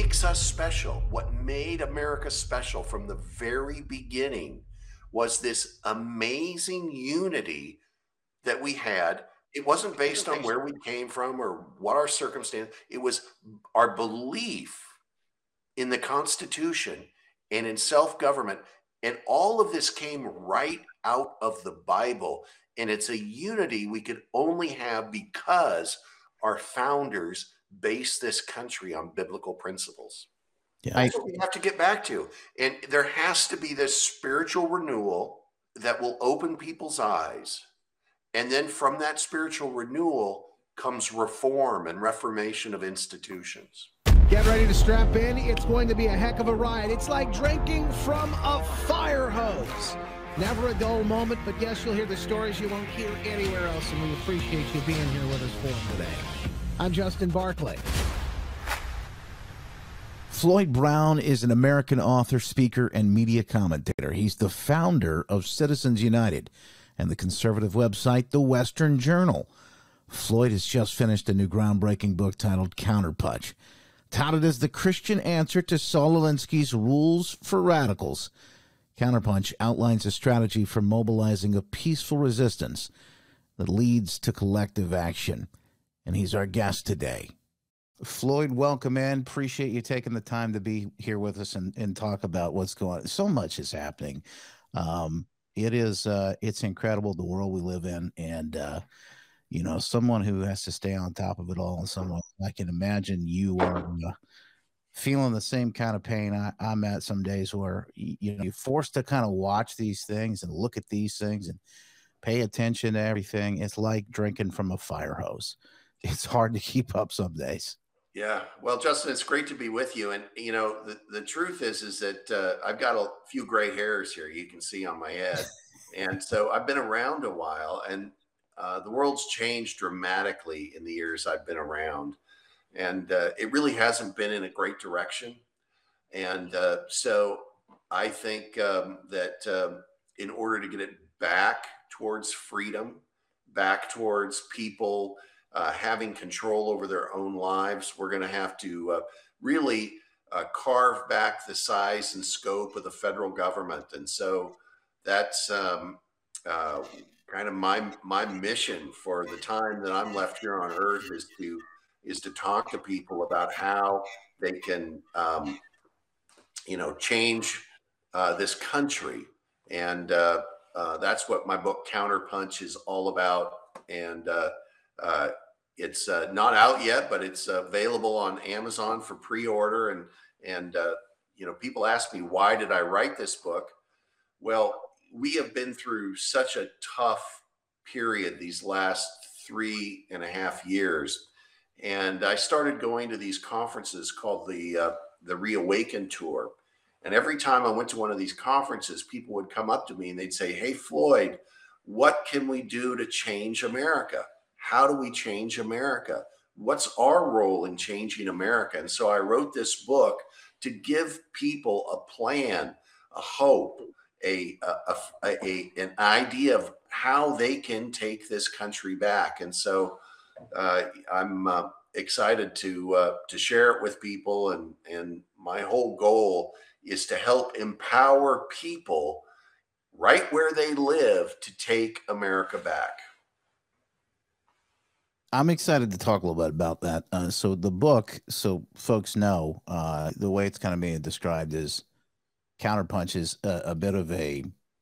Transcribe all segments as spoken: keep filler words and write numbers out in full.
makes us special, what made America special from the very beginning was this amazing unity that we had. It wasn't based on where we came from or what our circumstance. It was our belief in the Constitution and in self-government. And all of this came right out of the Bible. And it's a unity we could only have because our founders based this country on biblical principles. Yeah. That's what we have to get back to. And there has to be this spiritual renewal that will open people's eyes. And then from that spiritual renewal comes reform and reformation of institutions. Get ready to strap in. It's going to be a heck of a ride. It's like drinking from a fire hose. Never a dull moment, but yes, you'll hear the stories you won't hear anywhere else, and we appreciate you being here with us for them today. I'm Justin Barclay. Floyd Brown is an American author, speaker, and media commentator. He's the founder of Citizens United and the conservative website, The Western Journal. Floyd has just finished a new groundbreaking book titled Counterpunch, touted as the Christian answer to Saul Alinsky's Rules for Radicals. Counterpunch outlines a strategy for mobilizing a peaceful resistance that leads to collective action. And he's our guest today. Floyd, welcome in. Appreciate you taking the time to be here with us and, and talk about what's going on. So much is happening. Um, it is, uh, it's incredible, the world we live in. And, uh, you know, someone who has to stay on top of it all, and someone I can imagine you are uh, feeling the same kind of pain I, I'm at some days where, you know, you're forced to kind of watch these things and look at these things and pay attention to everything. It's like drinking from a fire hose. It's hard to keep up some days. Yeah. Well, Justin, it's great to be with you. And, you know, the, the truth is, is that uh, I've got a few gray hairs here you can see on my head. And so I've been around a while, and uh, the world's changed dramatically in the years I've been around. And uh, it really hasn't been in a great direction. And uh, so I think um, that um, in order to get it back towards freedom, back towards people Uh, having control over their own lives, we're going to have to uh, really uh, carve back the size and scope of the federal government. And so that's um, uh, kind of my my mission for the time that I'm left here on Earth is to is to talk to people about how they can, um, you know, change uh, this country. And uh, uh, that's what my book Counterpunch is all about. And uh, Uh, it's uh, not out yet, but it's uh, available on Amazon for pre-order. And, and uh, you know, people ask me, why did I write this book? Well, we have been through such a tough period these last three and a half years. And I started going to these conferences called the, uh, the Reawaken Tour. And every time I went to one of these conferences, people would come up to me and they'd say, hey, Floyd, what can we do to change America? How do we change America? What's our role in changing America? And so I wrote this book to give people a plan, a hope, a, a, a, a an idea of how they can take this country back. And so uh, I'm uh, excited to uh, to share it with people. And, and my whole goal is to help empower people right where they live to take America back. I'm excited to talk a little bit about that. Uh, so the book, so folks know, uh, the way it's kind of being described is Counterpunch is a, a bit of a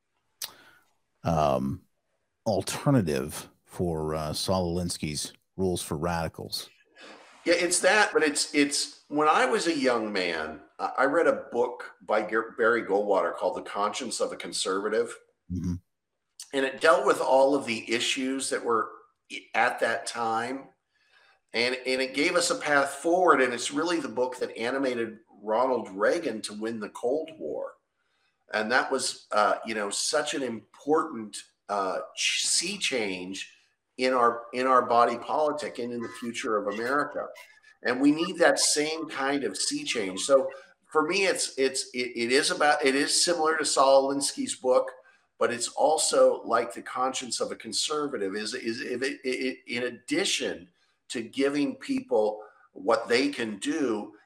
um, alternative for uh, Saul Alinsky's Rules for Radicals. Yeah, it's that, but it's it's when I was a young man, I read a book by Barry Goldwater called The Conscience of a Conservative. Mm-hmm. And it dealt with all of the issues that were at that time, and and it gave us a path forward. And it's really the book that animated Ronald Reagan to win the Cold War, and that was uh, you know such an important uh, sea change in our in our body politic and in the future of America. And we need that same kind of sea change. So for me, it's it's it, it is about it is similar to Saul Alinsky's book. But it's also like The Conscience of a Conservative is, is if it, it, in addition to giving people what they can do,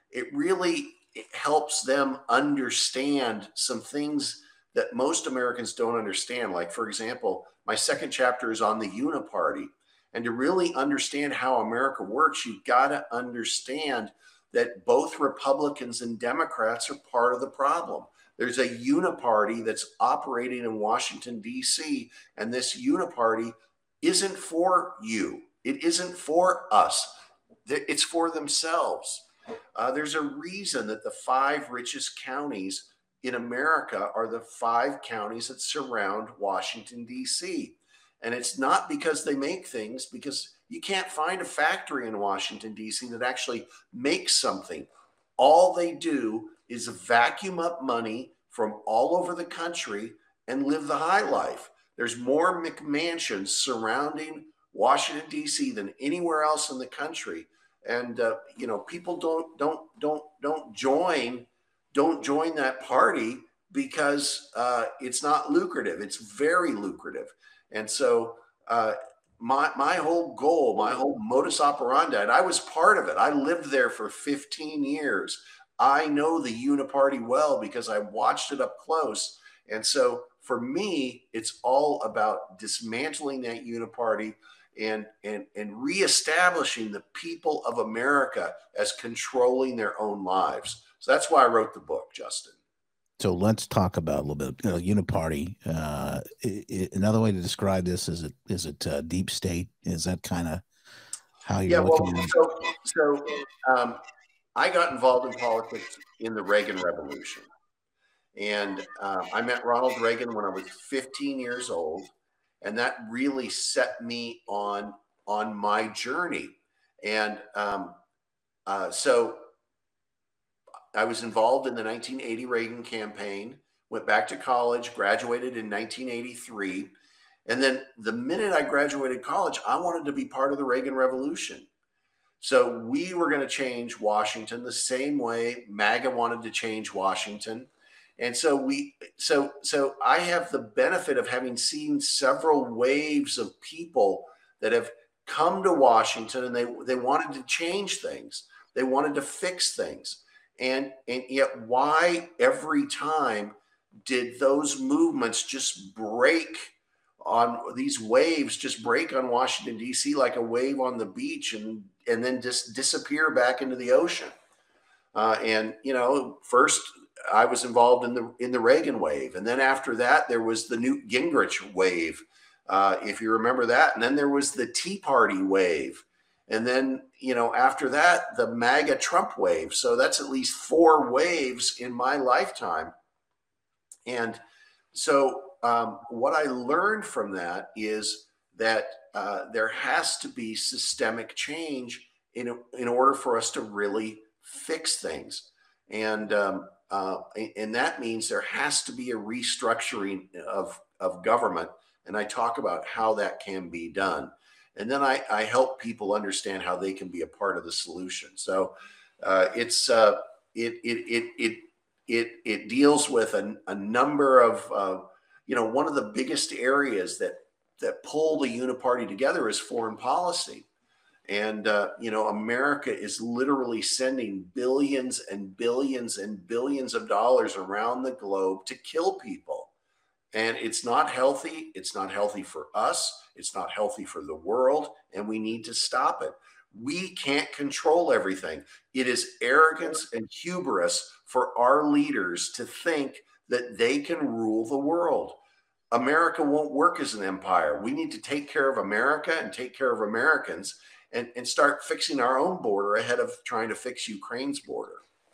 it really it helps them understand some things that most Americans don't understand. Like, for example, my second chapter is on the Uniparty. And to really understand how America works, you've got to understand that both Republicans and Democrats are part of the problem. There's a uniparty that's operating in Washington, D C, and this uniparty isn't for you. It isn't for us. It's for themselves. Uh, there's a reason that the five richest counties in America are the five counties that surround Washington, D C. And it's not because they make things, because you can't find a factory in Washington, D C that actually makes something. All they do is vacuum up money from all over the country and live the high life. There's more McMansions surrounding Washington, D C than anywhere else in the country. And, uh, you know, people don't, don't, don't, don't join, don't join that party because uh, it's not lucrative. It's very lucrative. And so uh, my, my whole goal, my whole modus operandi, and I was part of it. I lived there for fifteen years. I know the Uniparty well because I watched it up close. And so for me, it's all about dismantling that Uniparty and, and, and reestablishing the people of America as controlling their own lives. So that's why I wrote the book, Justin. So let's talk about a little bit, you know, Uniparty. Uh, it, it, another way to describe this is it is it uh, deep state? Is that kind of how you're yeah, looking well, at it? So, so um, I got involved in politics in the Reagan Revolution, and uh, I met Ronald Reagan when I was fifteen years old, and that really set me on on my journey. And um, uh, so. I was involved in the nineteen eighty Reagan campaign, went back to college, graduated in nineteen eighty-three. And then the minute I graduated college, I wanted to be part of the Reagan Revolution. So we were going to change Washington the same way MAGA wanted to change Washington. And so we, so, so I have the benefit of having seen several waves of people that have come to Washington and they, they wanted to change things. They wanted to fix things. And, and yet why every time did those movements just break on these waves, just break on Washington, D C like a wave on the beach and, and then just disappear back into the ocean? Uh, and, you know, first I was involved in the, in the Reagan wave. And then after that, there was the Newt Gingrich wave, uh, if you remember that. And then there was the Tea Party wave. And then, you know, after that, the MAGA Trump wave. So that's at least four waves in my lifetime. And so um, what I learned from that is that uh, there has to be systemic change in, in order for us to really fix things. And, um, uh, and that means there has to be a restructuring of, of government. And I talk about how that can be done. And then I, I help people understand how they can be a part of the solution. So uh, it's uh, it, it it it it it deals with a, a number of uh, you know, one of the biggest areas that that pull the Uniparty together is foreign policy. And uh, you know, America is literally sending billions and billions and billions of dollars around the globe to kill people. And it's not healthy. It's not healthy for us. It's not healthy for the world. And we need to stop it. We can't control everything. It is arrogance and hubris for our leaders to think that they can rule the world. America won't work as an empire. We need to take care of America and take care of Americans and, and start fixing our own border ahead of trying to fix Ukraine's border.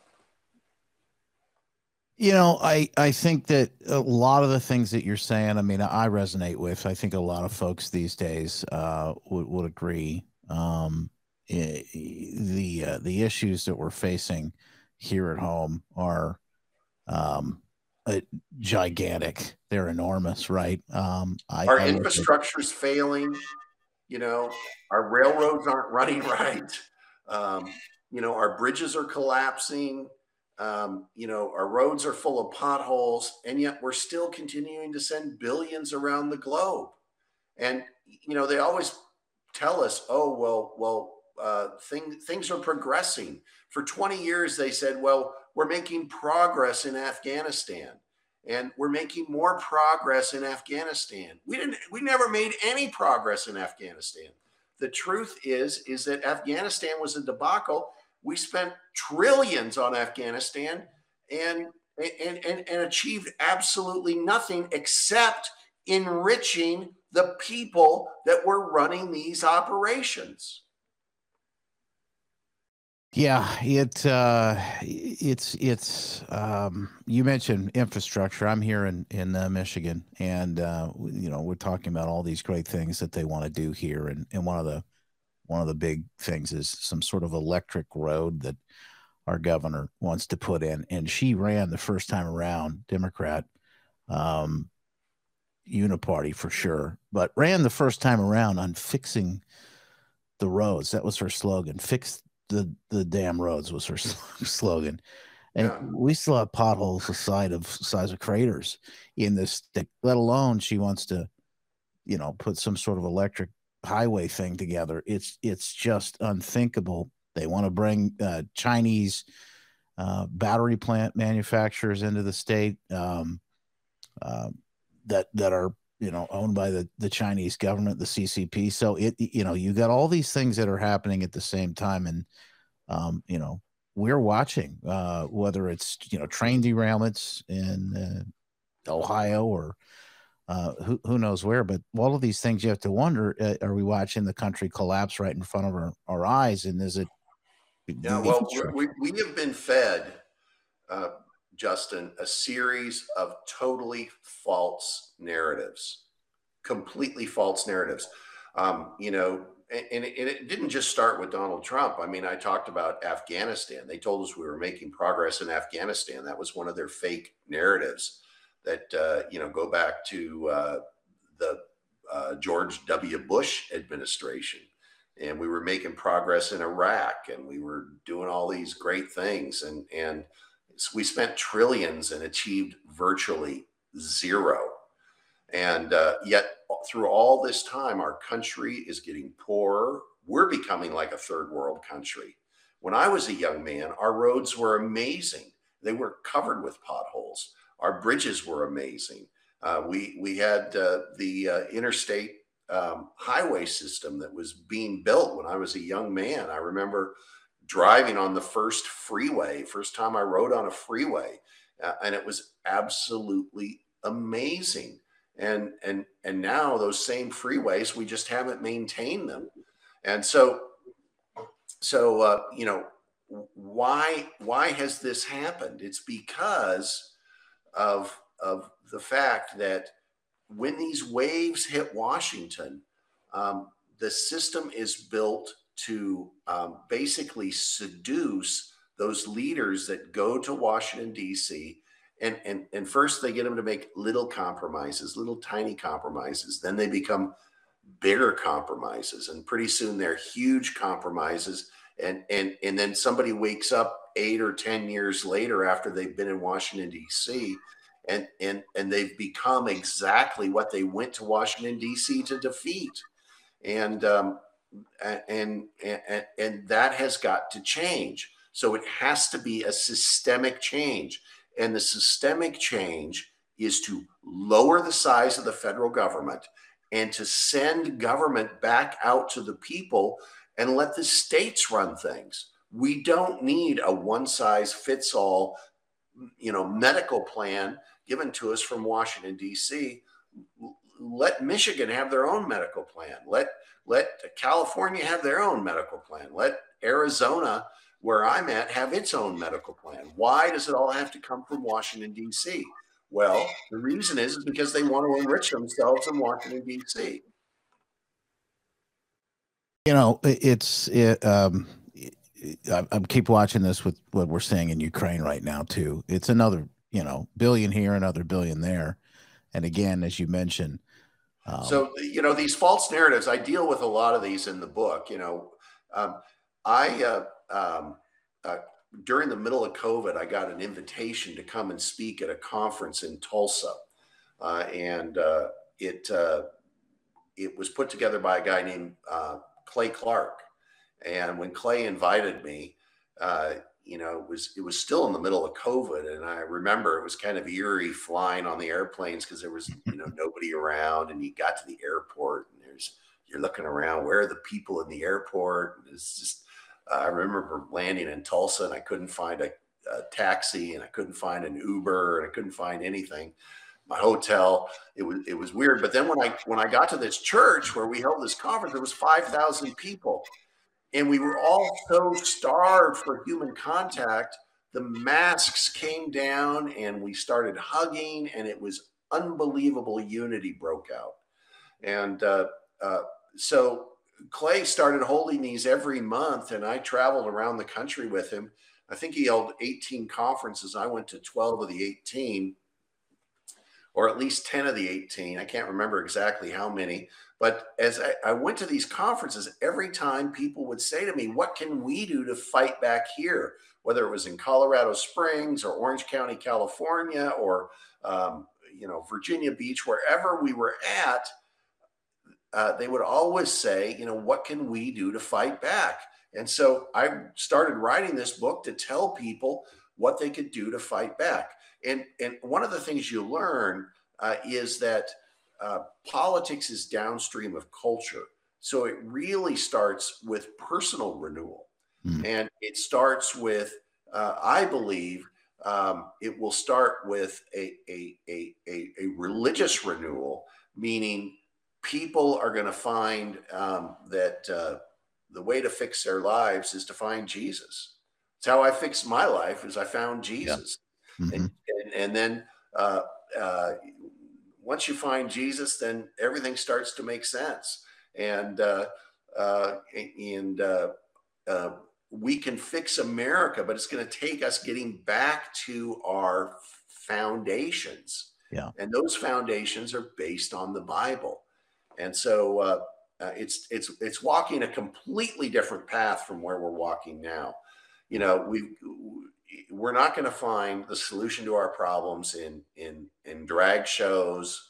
You know, I, I think that a lot of the things that you're saying, I mean, I resonate with. I think a lot of folks these days uh, would, would agree. Um, the uh, the issues that we're facing here at home are um, uh, gigantic. They're enormous, right? Um, I, Our I infrastructure's failing. You know, our railroads aren't running right. Um, you know, our bridges are collapsing. Um, you know, our roads are full of potholes, and yet we're still continuing to send billions around the globe. And, you know, they always tell us, oh, well, well, uh, thing, things are progressing. For twenty years, they said, well, we're making progress in Afghanistan, and we're making more progress in Afghanistan. We didn't, we never made any progress in Afghanistan. The truth is, is that Afghanistan was a debacle. We spent trillions on Afghanistan and, and, and, and achieved absolutely nothing except enriching the people that were running these operations. Yeah, it uh, it's it's um, you mentioned infrastructure. I'm here in in uh, Michigan, and uh, you know, we're talking about all these great things that they want to do here, and and one of the one of the big things is some sort of electric road that our governor wants to put in, and she ran the first time around, Democrat, um, uniparty for sure, but ran the first time around on fixing the roads. That was her slogan. Fix the the damn roads was her slogan. And Yeah. we still have potholes the size of size of craters in this state, let alone she wants to, you know, put some sort of electric highway thing together. It's it's just unthinkable. They want to bring uh, Chinese uh, battery plant manufacturers into the state um, uh, that that are, you know, owned by the, the Chinese government, the C C P. So it, you know, you got all these things that are happening at the same time. And, um, you know, we're watching, uh, whether it's, you know, train derailments in uh, Ohio or uh, who, who knows where, but all of these things you have to wonder, uh, are we watching the country collapse right in front of our, our eyes? And is it? Yeah, well, we, we have been fed, uh, Justin, a series of totally false narratives, completely false narratives. Um, you know, and, and, it, and it didn't just start with Donald Trump. I mean, I talked about Afghanistan. They told us we were making progress in Afghanistan. That was one of their fake narratives that, uh, you know, go back to uh, the uh, George W. Bush administration. And we were making progress in Iraq, and we were doing all these great things. And, and we spent trillions and achieved virtually zero. And uh, yet through all this time, our country is getting poorer. We're becoming like a third world country. When I was a young man, our roads were amazing. They were covered with potholes. Our bridges were amazing. Uh, we, we had uh, the uh, interstate um, highway system that was being built when I was a young man. I remember driving on the first freeway, first time I rode on a freeway, uh, and it was absolutely amazing. And and and now those same freeways, we just haven't maintained them. And so, so uh, you know, why why has this happened? It's because of of the fact that when these waves hit Washington, um, the system is built to um, basically seduce those leaders that go to Washington, D C, and, and, and first they get them to make little compromises, little tiny compromises. Then they become bigger compromises. And pretty soon they're huge compromises. And, and, and then somebody wakes up eight or ten years later after they've been in Washington, D C, and, and, and they've become exactly what they went to Washington, D C to defeat. And, um, and, and, and that has got to change. So it has to be a systemic change. And the systemic change is to lower the size of the federal government and to send government back out to the people and let the states run things. We don't need a one size fits all, you know, medical plan given to us from Washington, D C. Let Michigan have their own medical plan. Let, let California have their own medical plan. Let Arizona, where I'm at, have its own medical plan. Why does it all have to come from Washington, D C? Well, the reason is, is because they want to enrich themselves in Washington, D C. You know, it's, it, um, I, I keep watching this with what we're seeing in Ukraine right now, too. It's another, you know, billion here, another billion there. And again, as you mentioned. Um, so, you know, these false narratives, I deal with a lot of these in the book. You know, um, I, uh, um, uh, during the middle of COVID, I got an invitation to come and speak at a conference in Tulsa. Uh, and uh, it, uh, it was put together by a guy named uh, Clay Clark. And when Clay invited me, uh, you know, it was, it was still in the middle of COVID. And I remember it was kind of eerie flying on the airplanes because there was, you know, nobody around, and you got to the airport and there's, you're looking around, where are the people in the airport? And it's just, uh, I remember landing in Tulsa and I couldn't find a, a taxi, and I couldn't find an Uber, and I couldn't find anything. My hotel, it was, it was weird. But then when I, when I got to this church where we held this conference, there was five thousand people. And we were all so starved for human contact. The masks came down and we started hugging, and it was unbelievable. Unity broke out. And uh, uh, so Clay started holding these every month, and I traveled around the country with him. I think he held eighteen conferences. I went to twelve of the eighteen, or at least ten of the eighteen. I can't remember exactly how many. But as I, I went to these conferences, every time people would say to me, what can we do to fight back here? Whether it was in Colorado Springs or Orange County, California, or, um, you know, Virginia Beach, wherever we were at, uh, they would always say, you know, what can we do to fight back? And so I started writing this book to tell people what they could do to fight back. And, and one of the things you learn uh, is that Uh, politics is downstream of culture. So it really starts with personal renewal. Mm. And it starts with, uh, I believe, um, it will start with a, a, a, a, a religious renewal, meaning people are going to find um, that uh, the way to fix their lives is to find Jesus. It's how I fixed my life, is I found Jesus. Yeah. Mm-hmm. and, and, and then uh, uh, once you find Jesus, then everything starts to make sense. And, uh, uh, and uh, uh, we can fix America, but it's going to take us getting back to our foundations. Yeah. And those foundations are based on the Bible. And so uh, uh, it's, it's, it's walking a completely different path from where we're walking now. You know, we we're not going to find the solution to our problems in in in drag shows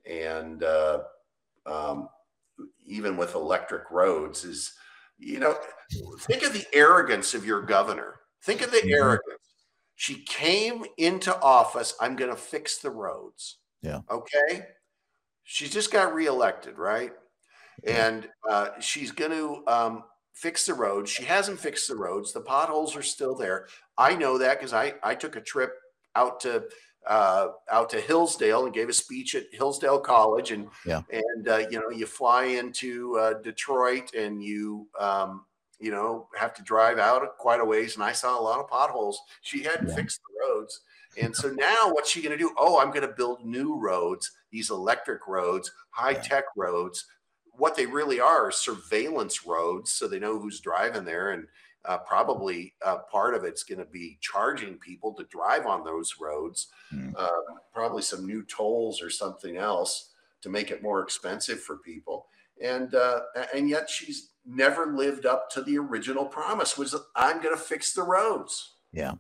and uh, um, even with electric roads. Is, you know, think of the arrogance of your governor. Think of the mm-hmm. arrogance. She came into office. I'm going to fix the roads. Yeah. Okay. She just got reelected, right? Yeah. And uh, she's going to um, fix the roads. She hasn't fixed the roads. The potholes are still there. I know that because I, I took a trip out to uh, out to Hillsdale and gave a speech at Hillsdale College. And, yeah. and uh, you know, you fly into uh, Detroit and you, um, you know, have to drive out quite a ways. And I saw a lot of potholes. She hadn't yeah. fixed the roads. And so now what's she going to do? Oh, I'm going to build new roads, these electric roads, high-tech yeah. roads. What they really are are surveillance roads, so they know who's driving there. And uh, probably uh, part of it's going to be charging people to drive on those roads, mm. uh, probably some new tolls or something else to make it more expensive for people. And uh, and yet she's never lived up to the original promise, which was, I'm going to fix the roads. Yeah.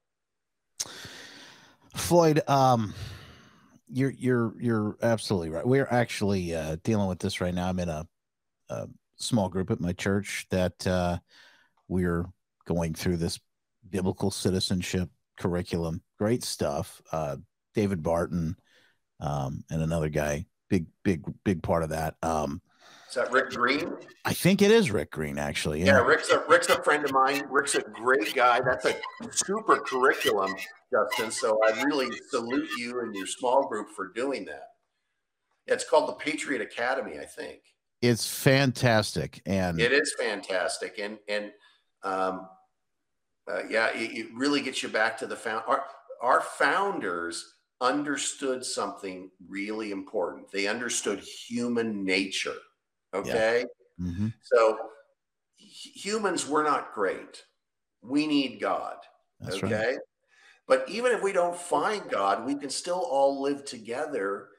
Floyd, um, you're you're you're absolutely right. We're actually uh, dealing with this right now. I'm in a, a small group at my church that uh, we're going through this biblical citizenship curriculum. Great stuff. Uh, David Barton um, and another guy, big big big part of that. Um, Is that Rick Green? I think it is Rick Green, actually. Yeah, yeah Rick's a Rick's a friend of mine. Rick's a great guy. That's a super curriculum, Justin. So I really salute you and your small group for doing that. It's called the Patriot Academy, I think. It's fantastic, and it is fantastic, and and um, uh, yeah, it, it really gets you back to the found. Our our founders understood something really important. They understood human nature. Okay. Yeah. Mm-hmm. So humans were not great. We need God. That's okay. Right. But even if we don't find God, we can still all live together.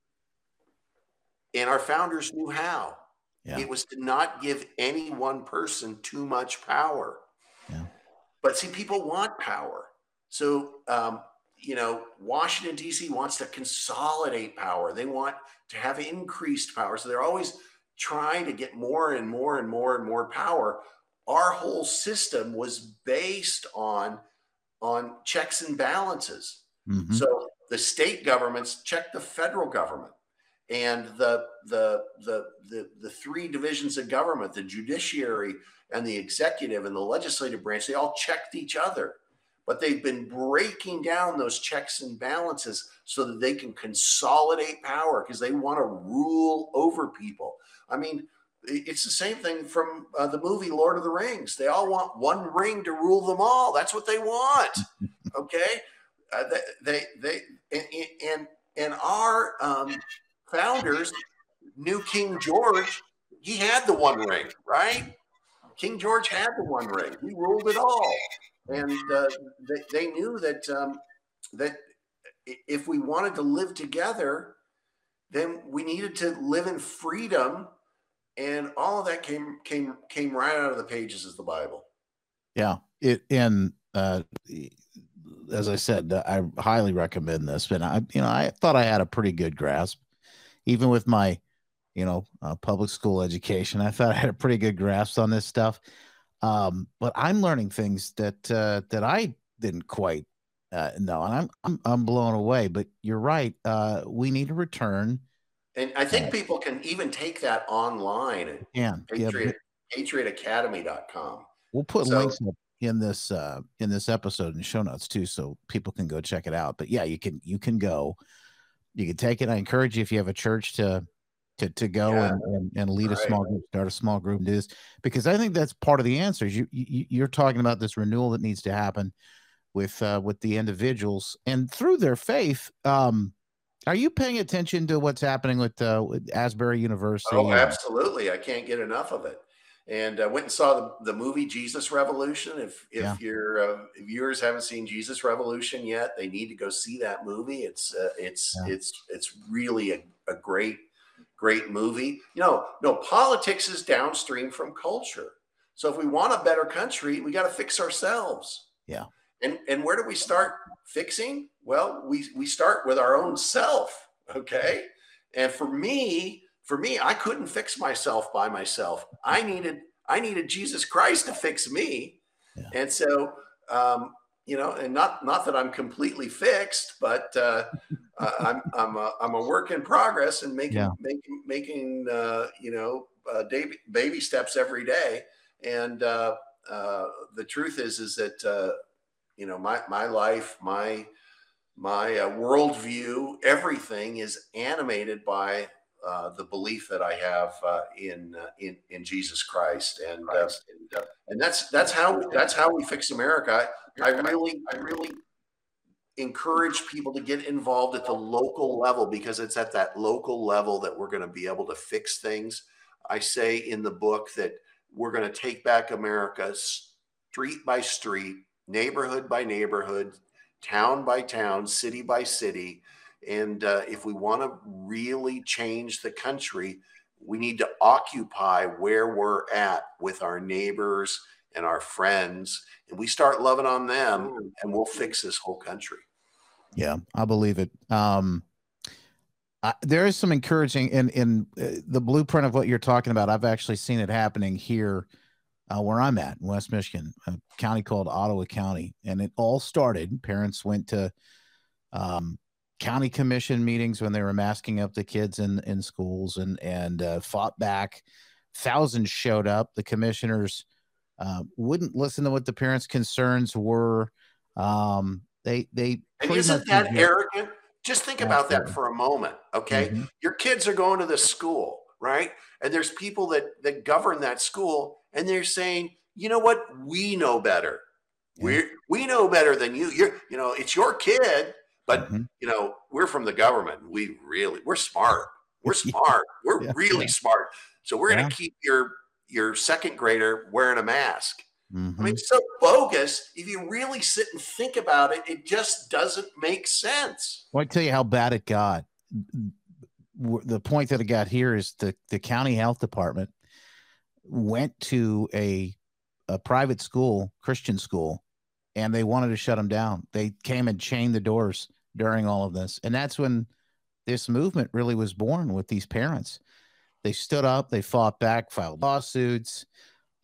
And our founders knew how. Yeah. It was to not give any one person too much power. Yeah. But see, people want power. So, um, you know, Washington, D C wants to consolidate power. They want to have increased power. So they're always trying to get more and more and more and more power. our whole system was based on on checks and balances. Mm-hmm. So the state governments check the federal government, and the, the the the the three divisions of government, the judiciary and the executive and the legislative branch, they all checked each other. But they've been breaking down those checks and balances so that they can consolidate power, because they want to rule over people. I mean, it's the same thing from uh, the movie Lord of the Rings. They all want one ring to rule them all. That's what they want. Okay, uh, they they, they and and our um, founders knew King George. He had the one ring, right? King George had the one ring. He ruled it all, and uh, they, they knew that um, that if we wanted to live together, then we needed to live in freedom. And all of that came came came right out of the pages of the Bible. Yeah, it and uh, as I said, I highly recommend this. But I, you know, I thought I had a pretty good grasp, even with my, you know, uh, public school education. I thought I had a pretty good grasp on this stuff. Um, but I'm learning things that uh, that I didn't quite uh, know, and I'm I'm I'm blown away. But you're right. Uh, we need to return. And I think people can even take that online at yeah, Patriot, yeah, patriot academy dot com. We'll put so, links in this uh, in this episode and show notes too, so people can go check it out. But yeah, you can you can go, you can take it. I encourage you, if you have a church, to to to go yeah, and, and and lead right. a small group, start a small group, and do this, because I think that's part of the answer. Is you, you you're talking about this renewal that needs to happen with uh, with the individuals and through their faith. Um, Are you paying attention to what's happening with, uh, with Asbury University? Oh, absolutely. I can't get enough of it. And I went and saw the, the movie Jesus Revolution. If if yeah. your uh, viewers haven't seen Jesus Revolution yet, they need to go see that movie. It's uh, it's yeah. it's it's really a, a great great movie. You know, no, politics is downstream from culture. So if we want a better country, we got to fix ourselves. Yeah. And and where do we start fixing? Well, we we start with our own self, okay? And for me, for me, I couldn't fix myself by myself. I needed I needed Jesus Christ to fix me. Yeah. And so, um, you know, and not not that I'm completely fixed, but uh, I'm I'm a, I'm a work in progress, and making yeah. making making uh, you know uh, baby baby steps every day. And uh, uh, the truth is is that. Uh, You know, my my life, my my uh, worldview, everything is animated by uh, the belief that I have uh, in uh, in in Jesus Christ, and uh, and, uh, and that's that's how that's how we fix America. I, I really I really encourage people to get involved at the local level, because it's at that local level that we're going to be able to fix things. I say in the book that we're going to take back America street by street, neighborhood by neighborhood, town by town, city by city. And uh, if we want to really change the country, we need to occupy where we're at with our neighbors and our friends. And we start loving on them, and we'll fix this whole country. Yeah, I believe it. Um, I, there is some encouraging in, in uh, the blueprint of what you're talking about. I've actually seen it happening here Uh, where I'm at in West Michigan, a county called Ottawa County. And it all started, parents went to um, county commission meetings when they were masking up the kids in, in schools, and, and uh, fought back. Thousands showed up. The commissioners uh, wouldn't listen to what the parents' concerns were. Um, they, they, and isn't that arrogant? Just think about Absolutely. that for a moment. Okay. Mm-hmm. Your kids are going to this school, right? And there's people that, that govern that school, and they're saying, you know what? We know better. We we know better than you. You're, you know, it's your kid, but mm-hmm. you know, we're from the government. We really, we're smart. We're smart. We're yeah. really yeah. smart. So we're yeah. going to keep your your second grader wearing a mask. Mm-hmm. I mean, it's so bogus. If you really sit and think about it, it just doesn't make sense. Well, I tell you how bad it got. The point that it got here is the the county health department went to a a private school, Christian school, and they wanted to shut them down. They came and chained the doors during all of this. And that's when this movement really was born with these parents. They stood up, they fought back, filed lawsuits.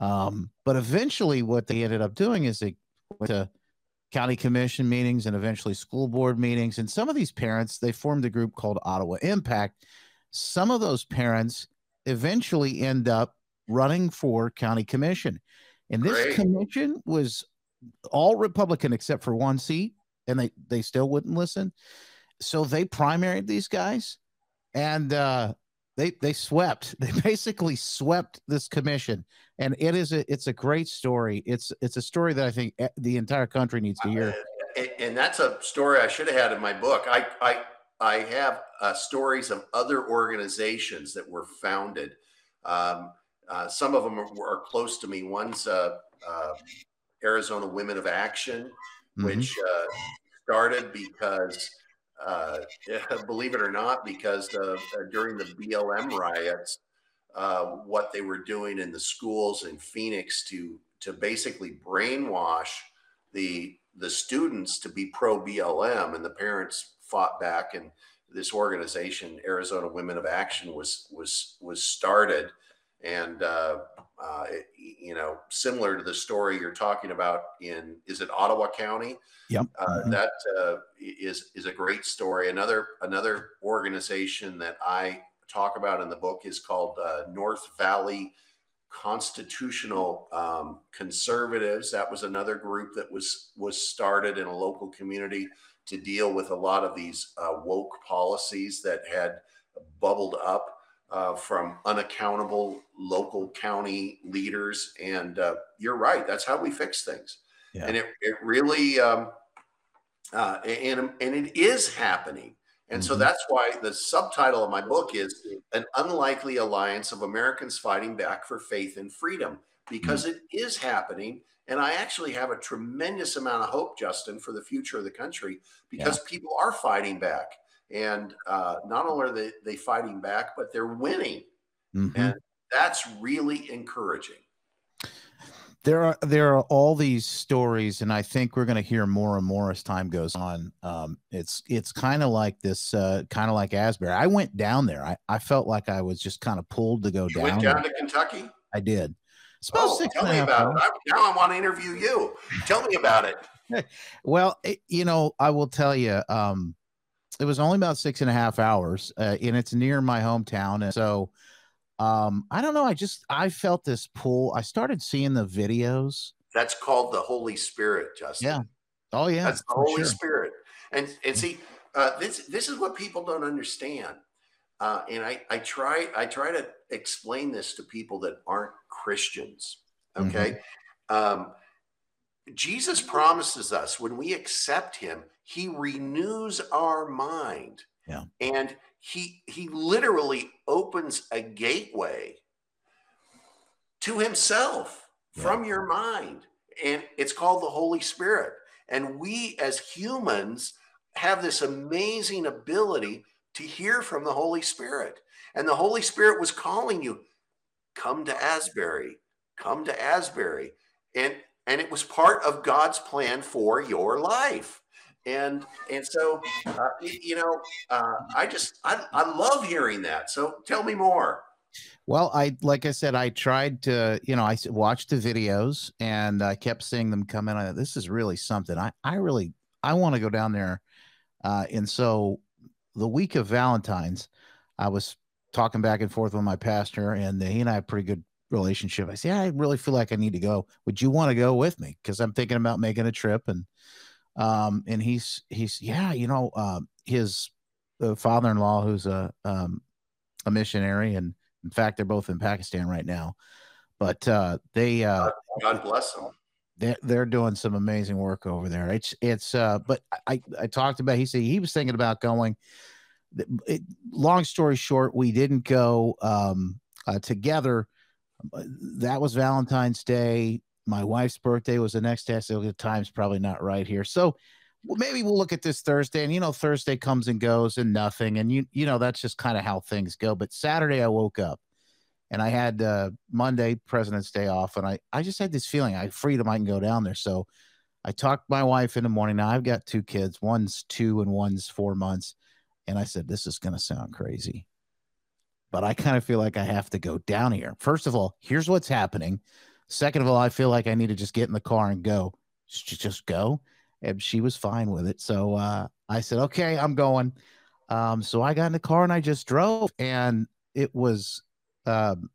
Um, but eventually what they ended up doing is they went to county commission meetings and eventually school board meetings. And some of these parents, they formed a group called Ottawa Impact. Some of those parents eventually end up running for county commission. And this Great. commission was all Republican except for one seat, and they, they still wouldn't listen. So they primaried these guys, and uh, they they swept. They basically swept this commission, and it is a it's a great story. It's it's a story that I think the entire country needs to hear. And, and that's a story I should have had in my book. I I I have uh, stories of other organizations that were founded. Um, uh, some of them are, are close to me. One's uh, uh, Arizona Women of Action, mm-hmm. which uh, started because. Uh, believe it or not, because uh, during the B L M riots, uh, what they were doing in the schools in Phoenix to to basically brainwash the the students to be pro B L M, and the parents fought back, and this organization, Arizona Women of Action, was was was started, and uh, uh, it, you know, similar to the story you're talking about in, is it Ottawa County? Yep. Uh, mm-hmm. That uh, is is a great story. Another another organization that I talk about in the book is called uh, North Valley Constitutional um, Conservatives. That was another group that was was started in a local community to deal with a lot of these uh, woke policies that had bubbled up uh, from unaccountable local county leaders. And uh, you're right, that's how we fix things. Yeah. And it, it really, um, uh, and, and it is happening. And mm-hmm. so that's why the subtitle of my book is An Unlikely Alliance of Americans Fighting Back for Faith and Freedom, because mm-hmm. it is happening. And I actually have a tremendous amount of hope, Justin, for the future of the country, because yeah. people are fighting back. And uh, not only are they, they fighting back, but they're winning. Mm-hmm. And that's really encouraging. There are there are all these stories, and I think we're going to hear more and more as time goes on. Um, it's it's kind of like this, uh, kind of like Asbury. I went down there. I, I felt like I was just kind of pulled to go you down. Went down there. to Kentucky? I did. Oh, tell me about it. I, now I want to interview you. Tell me about it. Well, it, you know, I will tell you. Um, it was only about six and a half hours, uh, and it's near my hometown, and so. Um, I don't know. I just, I felt this pull. I started seeing the videos. That's called the Holy Spirit, Justin. Yeah. Oh yeah. That's the Holy sure. Spirit. And, and see, uh, this, this is what people don't understand. Uh, and I, I try, I try to explain this to people that aren't Christians. Okay. Mm-hmm. Um, Jesus promises us when we accept him, he renews our mind. Yeah. And he he literally opens a gateway to himself yeah. from your mind. And it's called the Holy Spirit. And we as humans have this amazing ability to hear from the Holy Spirit. And the Holy Spirit was calling you, come to Asbury, come to Asbury. And, and it was part of God's plan for your life. And and so, uh, you know, uh, I just I, I love hearing that. So tell me more. Well, I like I said, I tried to, you know, I watched the videos and I kept seeing them come in. I, this is really something. I, I really I want to go down there. Uh, and so the week of Valentine's, I was talking back and forth with my pastor, and he and I have a pretty good relationship. I said, yeah, I really feel like I need to go. Would you want to go with me? Because I'm thinking about making a trip. And Um, and he's, he's, yeah, you know, um, his uh, father-in-law, who's a, um, a missionary. And in fact, they're both in Pakistan right now, but, uh, they, uh, God bless them. They're, they're doing some amazing work over there. It's, it's, uh, but I, I talked about, he said he was thinking about going. It, long story short, we didn't go, um, uh, together. That was Valentine's Day. My wife's birthday was the next day. So the time's probably not right here. So well, maybe we'll look at this Thursday, and, you know, Thursday comes and goes and nothing. And you, you know, that's just kind of how things go. But Saturday I woke up and I had uh, Monday, President's Day off. And I, I just had this feeling I freedom. I can go down there. So I talked my wife in the morning. Now I've got two kids. One's two and one's four months. And I said, this is going to sound crazy, but I kind of feel like I have to go down here. First of all, here's what's happening. Second of all, I feel like I need to just get in the car and go. Just, just go. And she was fine with it. So uh, I said, okay, I'm going. Um, so I got in the car and I just drove, and it was, um,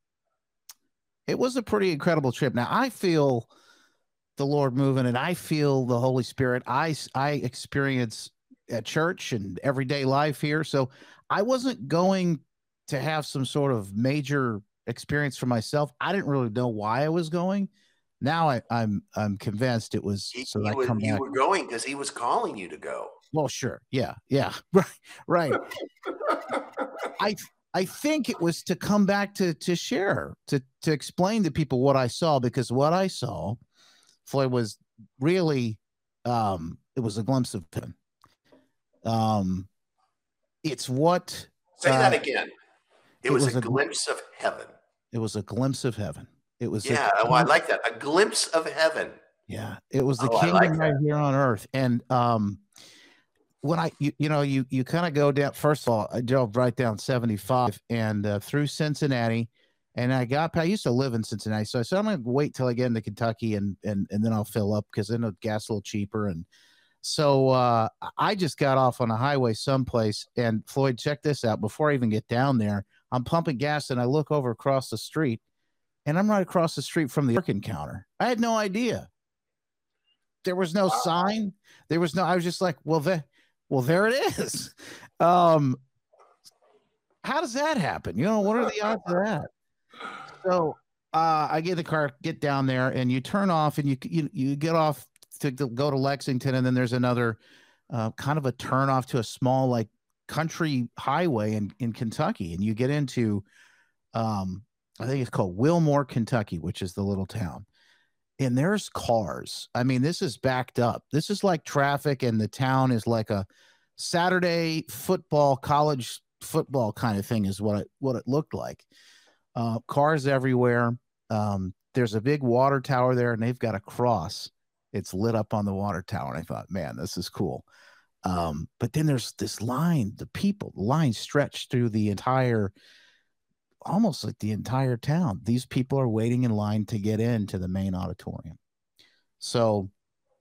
it was a pretty incredible trip. Now I feel the Lord moving, and I feel the Holy Spirit. I, I experience at church and everyday life here. So I wasn't going to have some sort of major experience for myself. I didn't really know why I was going. Now I, I'm I'm convinced it was He, so he that I was, come you back. were going because he was calling you to go. Well, sure, yeah, yeah, right, right. I I think it was to come back to to share, to to explain to people what I saw, because what I saw, Floyd, was really, um, it was a glimpse of heaven. Um, it's what. Say uh, that again. It, it was, was a a gl- glimpse of heaven. It was a glimpse of heaven. It was, Yeah, a, oh, I like that. A glimpse of heaven. yeah, it was the Oh, I like kingdom right that. here on earth. And um, when I, you, you know, you you kind of go down. First of all, I drove right down seventy-five and uh, through Cincinnati, and I got. I used to live in Cincinnati, so I said I'm going to wait till I get into Kentucky, and and and then I'll fill up, because then the gas a little cheaper. And so uh, I just got off on a highway someplace, and Floyd, check this out. Before I even get down there, I'm pumping gas, and I look over across the street, and I'm right across the street from the parking counter. I had no idea. There was no Wow. sign. There was no. I was just like, well, the, well, there it is. Um, how does that happen? You know, what are the odds of that? So uh, I get in the car, get down there, and you turn off, and you you you get off to, to go to Lexington, and then there's another uh, kind of a turn off to a small like country highway in in Kentucky, and you get into, um, I think it's called Wilmore, Kentucky, which is the little town. And there's cars. I mean, this is backed up. This is like traffic, and the town is like a Saturday football, college football kind of thing is what it, what it looked like. Uh, cars everywhere. Um, there's a big water tower there, and they've got a cross. It's lit up on the water tower. And I thought, man, this is cool. Um, but then there's this line, the people, the line stretched through the entire, almost like the entire town. These people are waiting in line to get into the main auditorium. So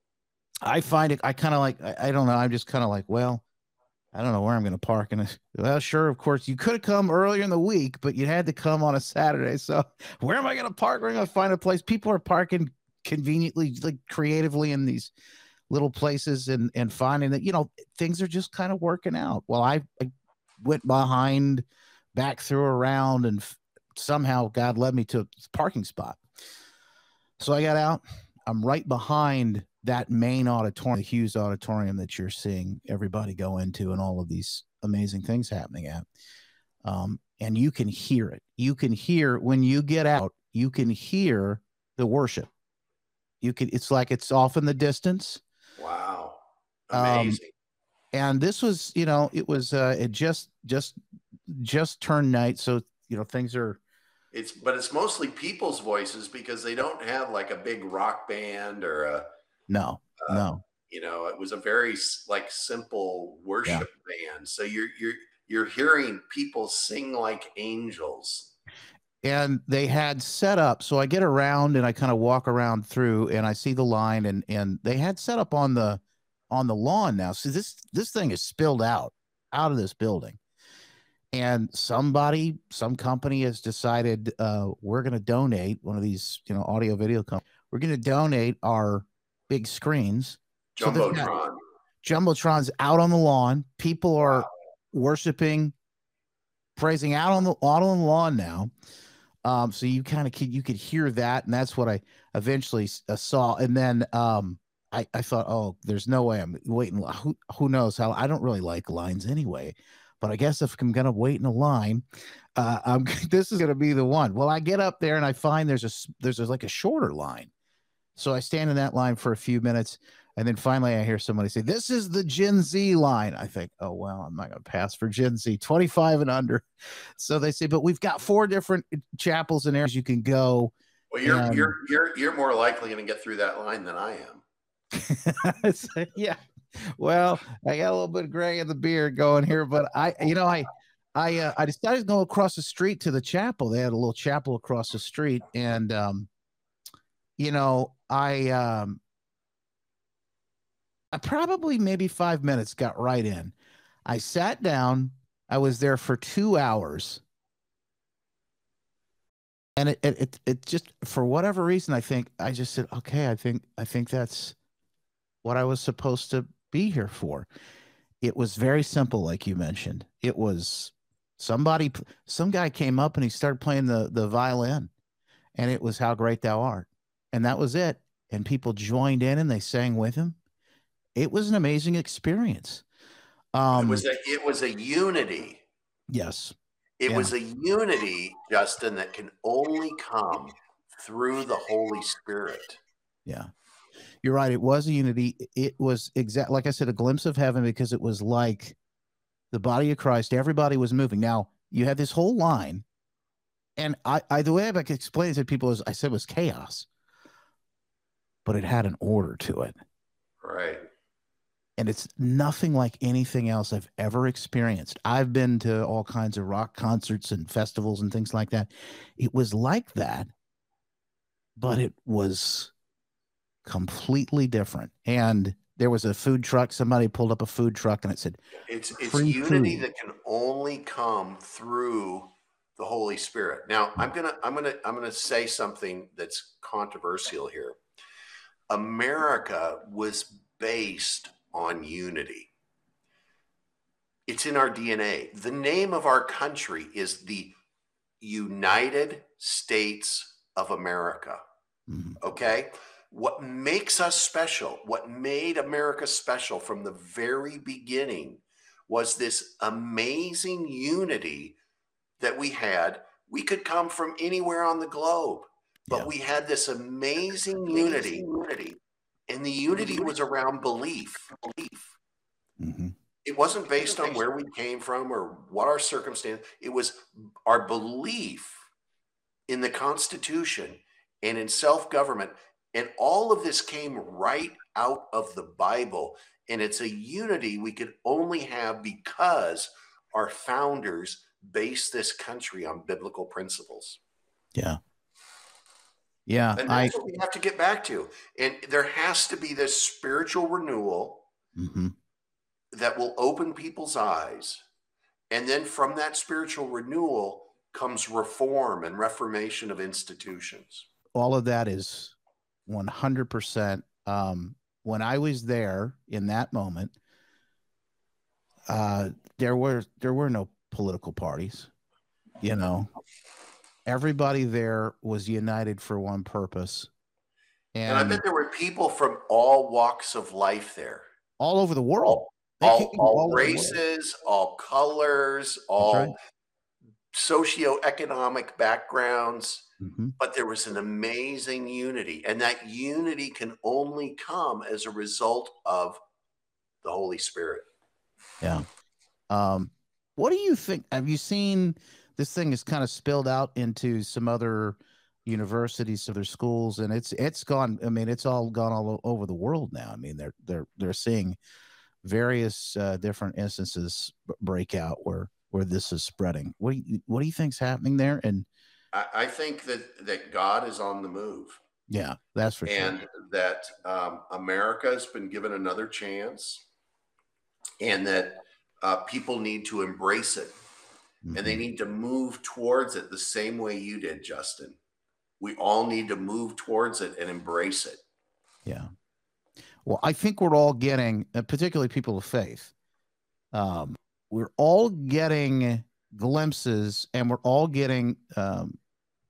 I find it, I kind of like, I, I don't know. I'm just kind of like, well, I don't know where I'm going to park. And well, sure, of course, you could have come earlier in the week, but you had to come on a Saturday. So where am I going to park? We're going to find a place. People are parking conveniently, like creatively in these little places, and and finding that, you know, things are just kind of working out. Well, I, I went behind, back through around, and f- somehow God led me to a parking spot. So I got out. I'm right behind that main auditorium, the Hughes Auditorium that you're seeing everybody go into, and all of these amazing things happening at. Um, and you can hear it. You can hear when you get out, you can hear the worship. You can, it's like it's off in the distance. Wow. Amazing. Um, and this was, you know, it was, uh, it just, just, just turned night. So, you know, things are, It's, but it's mostly people's voices, because they don't have like a big rock band or a, no, uh, no. you know, it was a very like simple worship yeah. band. So you're, you're, you're hearing people sing like angels. And they had set up. So I get around and I kind of walk around through, and I see the line, and, and they had set up on the, on the lawn now. So this, this thing is spilled out, out of this building. And somebody, some company has decided, uh, we're going to donate one of these, you know, audio video companies. We're going to donate our big screens. Jumbotron. So Jumbotron's out on the lawn. People are wow. worshiping, praising out on the, out on the lawn now. Um, so you kind of could, you could hear that. And that's what I eventually uh, saw. And then, um, I, I thought, oh, there's no way I'm waiting. Who, who knows how, I don't really like lines anyway, but I guess if I'm going to wait in a line, uh, I'm, this is going to be the one. Well, I get up there and I find there's a, there's a, like a shorter line. So I stand in that line for a few minutes. And then finally I hear somebody say, this is the Gen Z line. I think, oh, well, I'm not going to pass for Gen Z, twenty-five and under. So they say, but we've got four different chapels and areas you can go. Well, you're, and, you're, you're, you're more likely going to get through that line than I am. so, yeah. Well, I got a little bit of gray in the beard going here, but I, you know, I, I, uh, I decided to go across the street to the chapel. They had a little chapel across the street, and, um, you know, I um, I probably maybe five minutes got right in. I sat down. I was there for two hours. And it, it, it, it just, for whatever reason, I think I just said, okay, I think, I think that's what I was supposed to be here for. It was very simple, like you mentioned. It was somebody, some guy came up and he started playing the, the violin, and it was How Great Thou Art. And that was it. And people joined in and they sang with him. It was an amazing experience. Um, it was a, it was a unity. Yes. It Yeah. was a unity, Justin, that can only come through the Holy Spirit. Yeah. You're right. It was a unity. It was exact, like I said, a glimpse of heaven, because it was like the body of Christ. Everybody was moving. Now you had this whole line, and I, I the way I could explain it to people is, I said, it was chaos, but it had an order to it. Right. And it's nothing like anything else I've ever experienced. I've been to all kinds of rock concerts and festivals and things like that. It was like that, but it was completely different. And there was a food truck. Somebody pulled up a food truck and it said, it's, it's unity food. that can only come through the Holy Spirit. Now I'm going to, I'm going to, I'm going to say something that's controversial here. America was based on unity. It's in our D N A. The name of our country is the United States of America. Mm-hmm. Okay? What makes us special, what made America special from the very beginning, was this amazing unity that we had. We could come from anywhere on the globe, but yeah. we had this amazing unity. unity. And the unity was around belief. Belief. Mm-hmm. It wasn't based on where we came from or what our circumstance. It was our belief in the Constitution and in self-government. And all of this came right out of the Bible. And it's a unity we could only have because our founders based this country on biblical principles. Yeah. Yeah, and that's I, what we have to get back to. And there has to be this spiritual renewal mm-hmm. that will open people's eyes. And then from that spiritual renewal comes reform and reformation of institutions. All of that is one hundred percent. Um, when I was there in that moment, uh, there were there were no political parties, you know. Everybody there was united for one purpose. And, and I bet there were people from all walks of life there. All over the world. All, all, all races, all colors, all right. socioeconomic backgrounds. Mm-hmm. But there was an amazing unity. And that unity can only come as a result of the Holy Spirit. Yeah. Um, what do you think? Have you seen... This thing is kind of spilled out into some other universities, other schools, and it's it's gone. I mean, it's all gone all over the world now. I mean, they're they're they're seeing various uh, different instances break out where where this is spreading. What do you what do you think's happening there? And I, I think that that God is on the move. Yeah, that's for sure. And that um, America has been given another chance, and that uh, people need to embrace it. And they need to move towards it the same way you did, Justin. We all need to move towards it and embrace it. Yeah. Well, I think we're all getting, particularly people of faith, um, we're all getting glimpses and we're all getting um,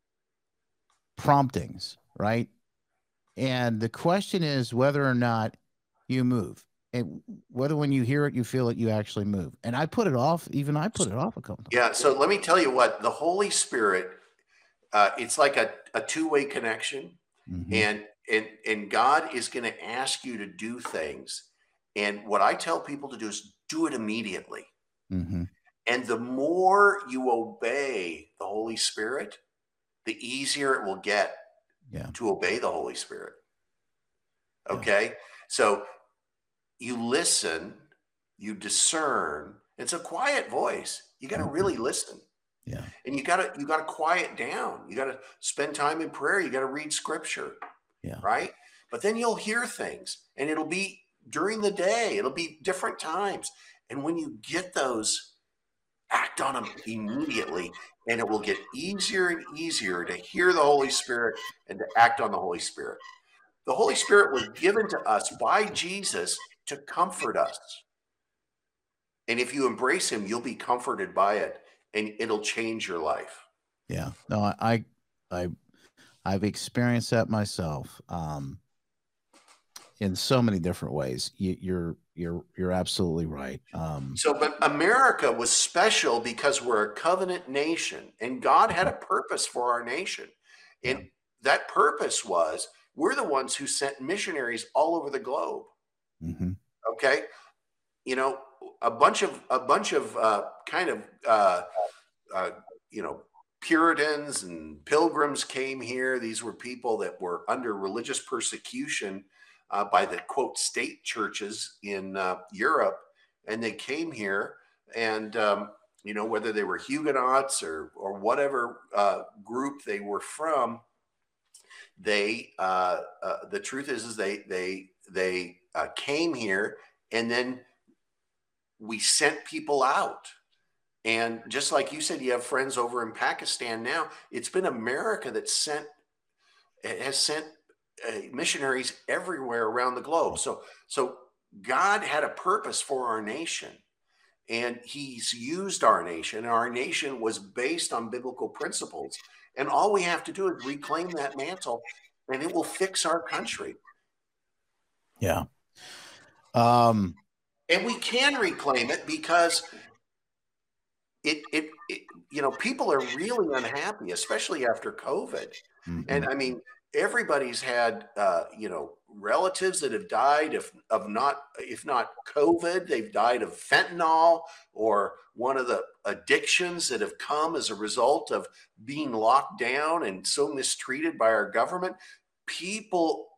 promptings, right? And the question is whether or not you move. And whether when you hear it, you feel it, you actually move. And I put it off. Even I put it off a couple times. Yeah. So let me tell you what, the Holy Spirit, uh, it's like a, a two-way connection. Mm-hmm. And, and, and God is going to ask you to do things. And what I tell people to do is do it immediately. Mm-hmm. And the more you obey the Holy Spirit, the easier it will get yeah. to obey the Holy Spirit. Okay. Yeah. So you listen, you discern. It's a quiet voice. You got to really listen. Yeah. And you got to, you got to quiet down. You got to spend time in prayer. You got to read scripture. Yeah. right? But then you'll hear things, and it'll be during the day. It'll be different times. And when you get those, act on them immediately, and it will get easier and easier to hear the Holy Spirit and to act on the Holy Spirit. The Holy Spirit was given to us by Jesus to comfort us. And if you embrace him, you'll be comforted by it, and it'll change your life. Yeah. No, I, I, I've experienced that myself. Um, in so many different ways. You, you're, you're, you're absolutely right. Um, so, but America was special because we're a covenant nation, and God had a purpose for our nation. And yeah. that purpose was, we're the ones who sent missionaries all over the globe. Mm-hmm. Okay. You know, a bunch of, a bunch of uh, kind of, uh, uh, you know, Puritans and pilgrims came here. These were people that were under religious persecution uh, by the quote state churches in uh, Europe. And they came here, and, um, you know, whether they were Huguenots or, or whatever uh, group they were from, they, uh, uh, the truth is, is they, they, they uh, came here, and then we sent people out. And just like you said, you have friends over in Pakistan now. It's been America that sent, has sent uh, missionaries everywhere around the globe. So, so God had a purpose for our nation, and he's used our nation. And our nation was based on biblical principles. And all we have to do is reclaim that mantle, and it will fix our country. Yeah. Um, and we can reclaim it because It, it, it, you know, people are really unhappy, especially after COVID. Mm-hmm. And I mean, everybody's had, uh, you know, relatives that have died of, of not, if not COVID, they've died of fentanyl or one of the addictions that have come as a result of being locked down and so mistreated by our government. People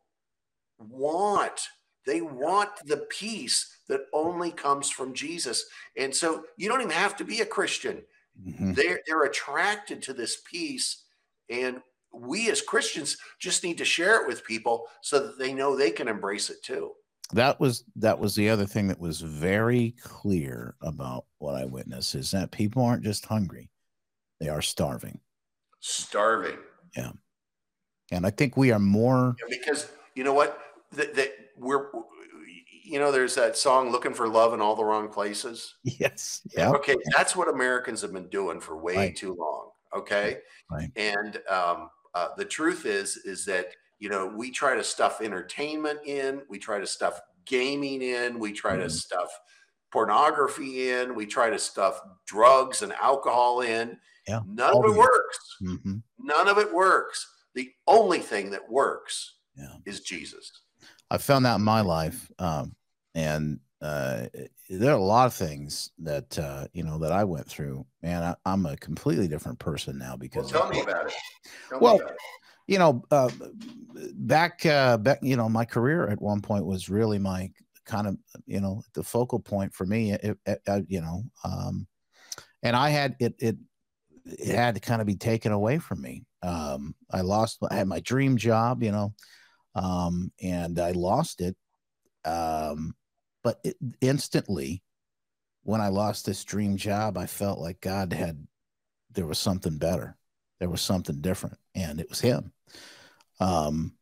want, they want the peace that only comes from Jesus. And so you don't even have to be a Christian. Mm-hmm. They're, they're attracted to this peace. And we as Christians just need to share it with people so that they know they can embrace it too. That was, that was the other thing that was very clear about what I witnessed, is that people aren't just hungry. They are starving. Starving. Yeah. And I think we are more. Yeah, because you know what, that, that we're, you know, there's that song, Looking for Love in All the Wrong Places. Yes. Yeah. Okay. That's what Americans have been doing for way right. too long. Okay. Right. And um, uh, the truth is, is that, you know, we try to stuff entertainment in, we try to stuff gaming in, we try mm-hmm. to stuff pornography in, we try to stuff drugs and alcohol in. Yeah. None All of it works. Mm-hmm. None of it works. The only thing that works yeah. is Jesus. I found that in my life. Um, and uh, there are a lot of things that, uh, you know, that I went through. Man, I, I'm a completely different person now because. Well, tell me about it. Tell well, me about it. you know, uh, back, uh, back, you know, my career at one point was really my kind of, you know, the focal point for me, it, it, uh, you know, um, and I had it, it, it had to kind of be taken away from me. Um, I lost, I had my dream job, you know, um, and I lost it. Um, but it, instantly when I lost this dream job, I felt like God had, there was something better. There was something different, and it was him. Um,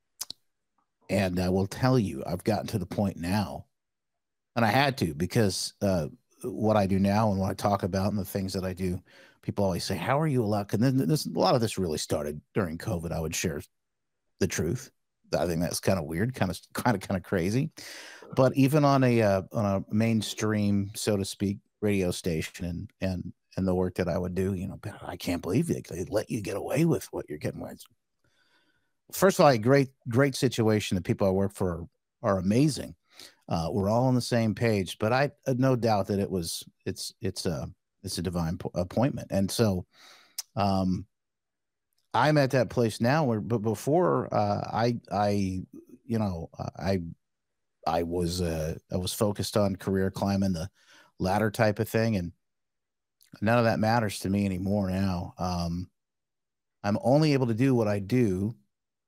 and I will tell you, I've gotten to the point now, and I had to, because, uh, what I do now and what I talk about and the things that I do, people always say, how are you allowed? And then this, a lot of this really started during COVID. I would share the truth. I think that's kind of weird, kind of, kind of, kind of crazy. But even on a uh, on a mainstream, so to speak, radio station, and and and the work that I would do, you know, I can't believe it. They let you get away with what you're getting with. First of all, a great great situation. The people I work for are, are amazing. Uh, we're all on the same page. But I uh, no doubt that it was it's it's a it's a divine appointment, and so. Um, I'm at that place now where, but before, uh, I, I, you know, I, I was, uh, I was focused on career climbing the ladder type of thing. And none of that matters to me anymore now. Um, I'm only able to do what I do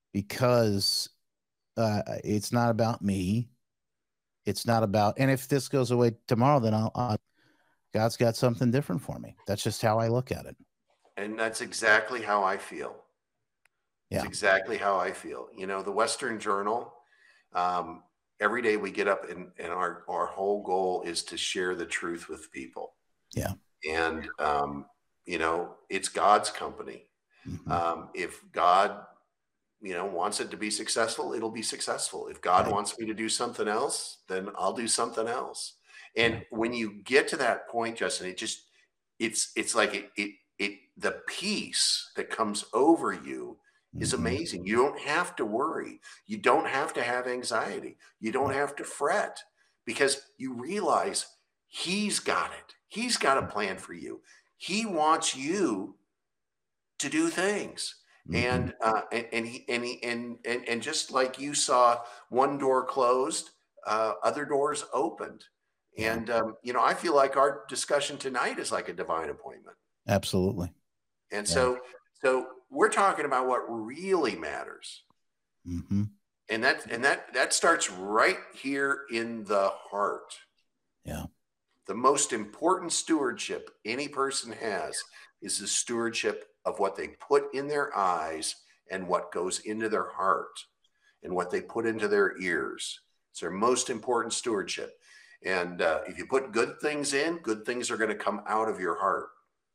because uh, it's not about me. It's not about, and if this goes away tomorrow, then I'll, I'll, God's got something different for me. That's just how I look at it. And that's exactly how I feel. It's Yeah. exactly how I feel. You know, the Western Journal, um, every day we get up and, and our, our whole goal is to share the truth with people. Yeah. And, um, you know, it's God's company. Mm-hmm. Um, if God, you know, wants it to be successful, it'll be successful. If God Right. wants me to do something else, then I'll do something else. And Yeah. when you get to that point, Justin, it just, it's, it's like it, it, it, the peace that comes over you is Mm-hmm. amazing. You don't have to worry. You don't have to have anxiety. You don't have to fret, because you realize he's got it. He's got a plan for you. He wants you to do things. Mm-hmm. And, uh, and, and he, and he, and, and, and just like you saw one door closed, uh, other doors opened. Yeah. And, um, you know, I feel like our discussion tonight is like a divine appointment. Absolutely. And Yeah. so, so we're talking about what really matters. Mm-hmm. And that, and that, that starts right here in the heart. Yeah. The most important stewardship any person has is the stewardship of what they put in their eyes and what goes into their heart and what they put into their ears. It's their most important stewardship. And uh, if you put good things in, good things are going to come out of your heart.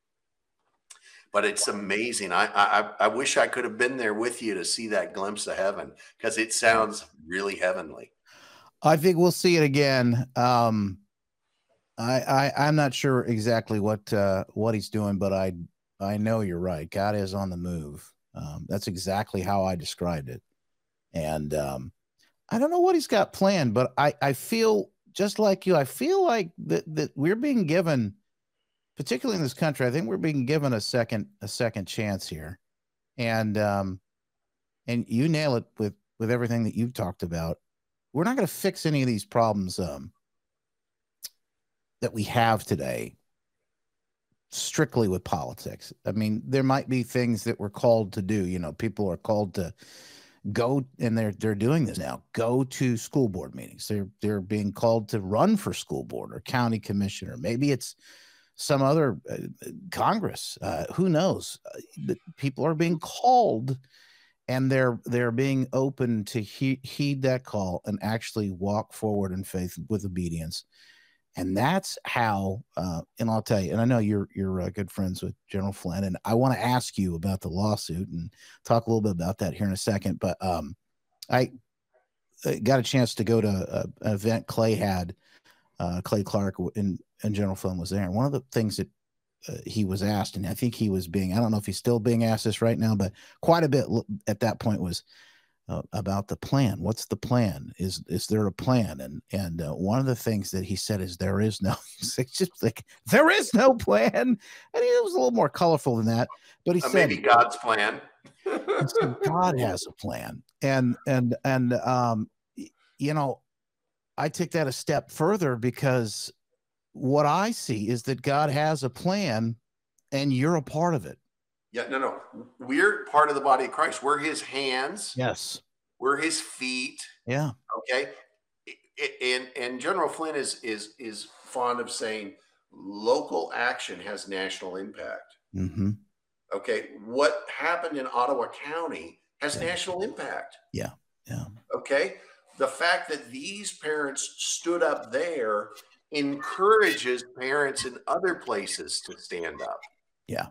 But it's amazing. I, I I wish I could have been there with you to see that glimpse of heaven, because it sounds really heavenly. I think we'll see it again. Um, I, I I'm not sure exactly what uh, what he's doing, but I I know you're right. God is on the move. Um, that's exactly how I described it. And um, I don't know what he's got planned, but I I feel just like you. I feel like that that we're being given, particularly in this country, I think we're being given a second a second chance here. And um, and you nail it with with everything that you've talked about. We're not going to fix any of these problems um, that we have today strictly with politics. I mean, there might be things that we're called to do. You know, people are called to go, and they're they're doing this now. Go to school board meetings. They're they're being called to run for school board or county commissioner. Maybe it's some other uh, Congress. Uh, who knows? Uh, people are being called, and they're they're being open to he, heed that call and actually walk forward in faith with obedience. And that's how, uh, and I'll tell you, and I know you're you're uh, good friends with General Flynn, and I want to ask you about the lawsuit and talk a little bit about that here in a second. But um, I got a chance to go to a, an event Clay had, uh, Clay Clark, and, and General Flynn was there. And one of the things that uh, he was asked, and I think he was being, I don't know if he's still being asked this right now, but quite a bit at that point was, Uh, about the plan. What's the plan? Is is there a plan? And and uh, one of the things that he said is there is no. It's just like there is no plan. And it was a little more colorful than that. But he Uh, said maybe God's plan. he said God has a plan. And and and um, you know, I take that a step further, because what I see is that God has a plan, and you're a part of it. Yeah, no, no. We're part of the body of Christ. We're his hands. Yes. We're his feet. Yeah. Okay. And and General Flynn is is is fond of saying local action has national impact. Mm-hmm. Okay. What happened in Ottawa County has Yeah. national impact. Yeah. Yeah. Okay. The fact that these parents stood up there encourages parents in other places to stand up. Yeah.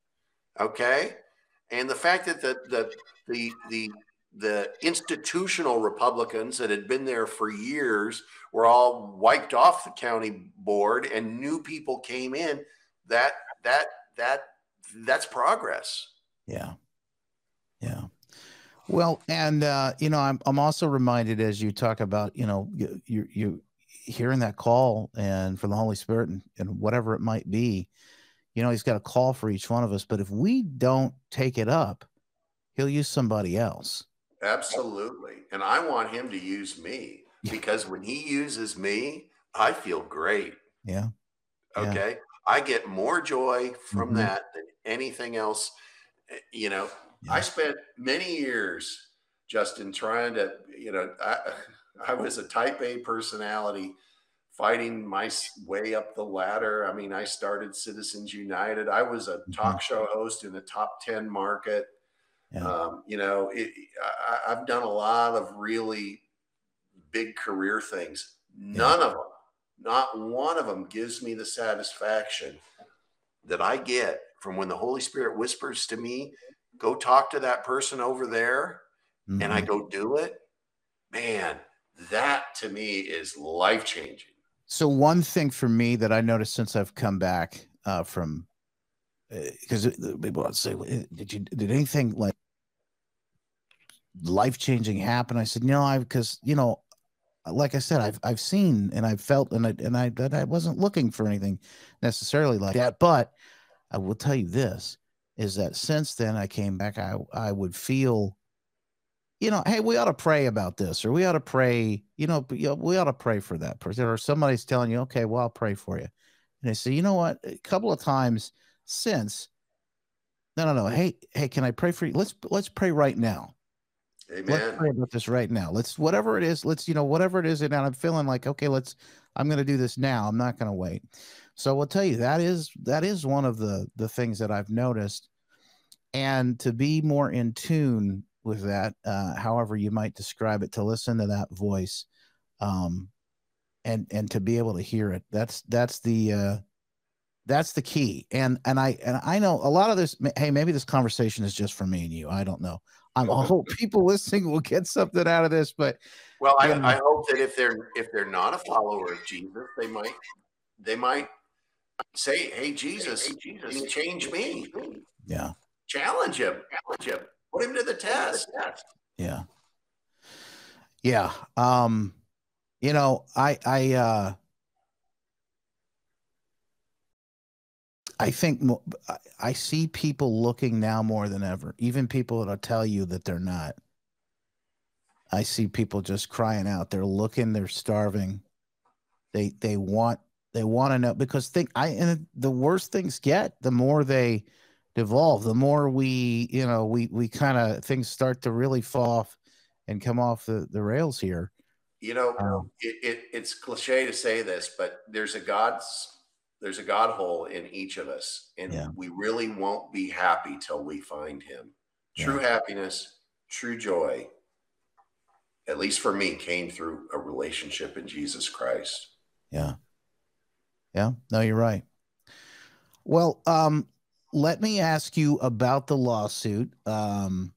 Okay. And the fact that the the the the the institutional Republicans that had been there for years were all wiped off the county board and new people came in, that that that that's progress. Yeah. Yeah. Well, and uh, you know, I'm I'm also reminded, as you talk about, you know, you you, you hearing that call and from the Holy Spirit, and, and whatever it might be, you know, he's got a call for each one of us. But if we don't take it up, he'll use somebody else. Absolutely. And I want him to use me, because when he uses me, I feel great. Yeah. Okay. Yeah. I get more joy from mm-hmm. that than anything else. You know, yeah. I spent many years Justin, trying to, you know, I, I was a type A personality fighting my way up the ladder. I mean, I started Citizens United. I was a talk Mhm. show host in the top ten market. Yeah. Um, you know, it, I, I've done a lot of really big career things. None Yeah. of them, not one of them gives me the satisfaction that I get from when the Holy Spirit whispers to me, go talk to that person over there, Mhm. and I go do it. Man, that to me is life-changing. So one thing for me that I noticed since I've come back uh, from, because uh, people would say, did you, did anything like life-changing happen? I said, no, I, because, you know, like I said, I've, I've seen and I've felt, and I, and I, that I wasn't looking for anything necessarily like that. But I will tell you this, is that since then I came back, I, I would feel, you know, hey, we ought to pray about this, or we ought to pray, you know, you know, we ought to pray for that person, or somebody's telling you, okay, well, I'll pray for you. And I say, you know what, a couple of times since, no, no, no, hey, hey, can I pray for you? Let's, let's pray right now. Amen. Let's pray about this right now. Let's, whatever it is, let's, you know, whatever it is. And I'm feeling like, okay, let's, I'm going to do this now. I'm not going to wait. So I'll tell you, that is, that is one of the, the things that I've noticed. And to be more in tune with that, uh, however you might describe it, to listen to that voice, um, and, and to be able to hear it. That's, that's the, uh, that's the key. And, and I, and I know a lot of this, hey, maybe this conversation is just for me and you. I don't know. I'm, I hope people listening will get something out of this, but well, I, you know, I hope that if they're, if they're not a follower of Jesus, they might, they might say, hey, Jesus, hey, Jesus, can you change me? Yeah. Challenge him, challenge him, put him to the test. Yeah. Yeah. Um, you know, I, I, uh, I think I see people looking now more than ever, even people that'll tell you that they're not. I see people just crying out. They're looking, they're starving. They, they want, they want to know, because think I, and the worse things get, the more they devolve, the more we, you know, we, we kind of, things start to really fall off and come off the, the rails here. You know, um, it, it, it's cliche to say this, but there's a God's, there's a God hole in each of us, and yeah. we really won't be happy till we find him. True yeah. happiness, true joy, at least for me, came through a relationship in Jesus Christ. Yeah. Yeah. No, you're right. Well, um, let me ask you about the lawsuit. Um,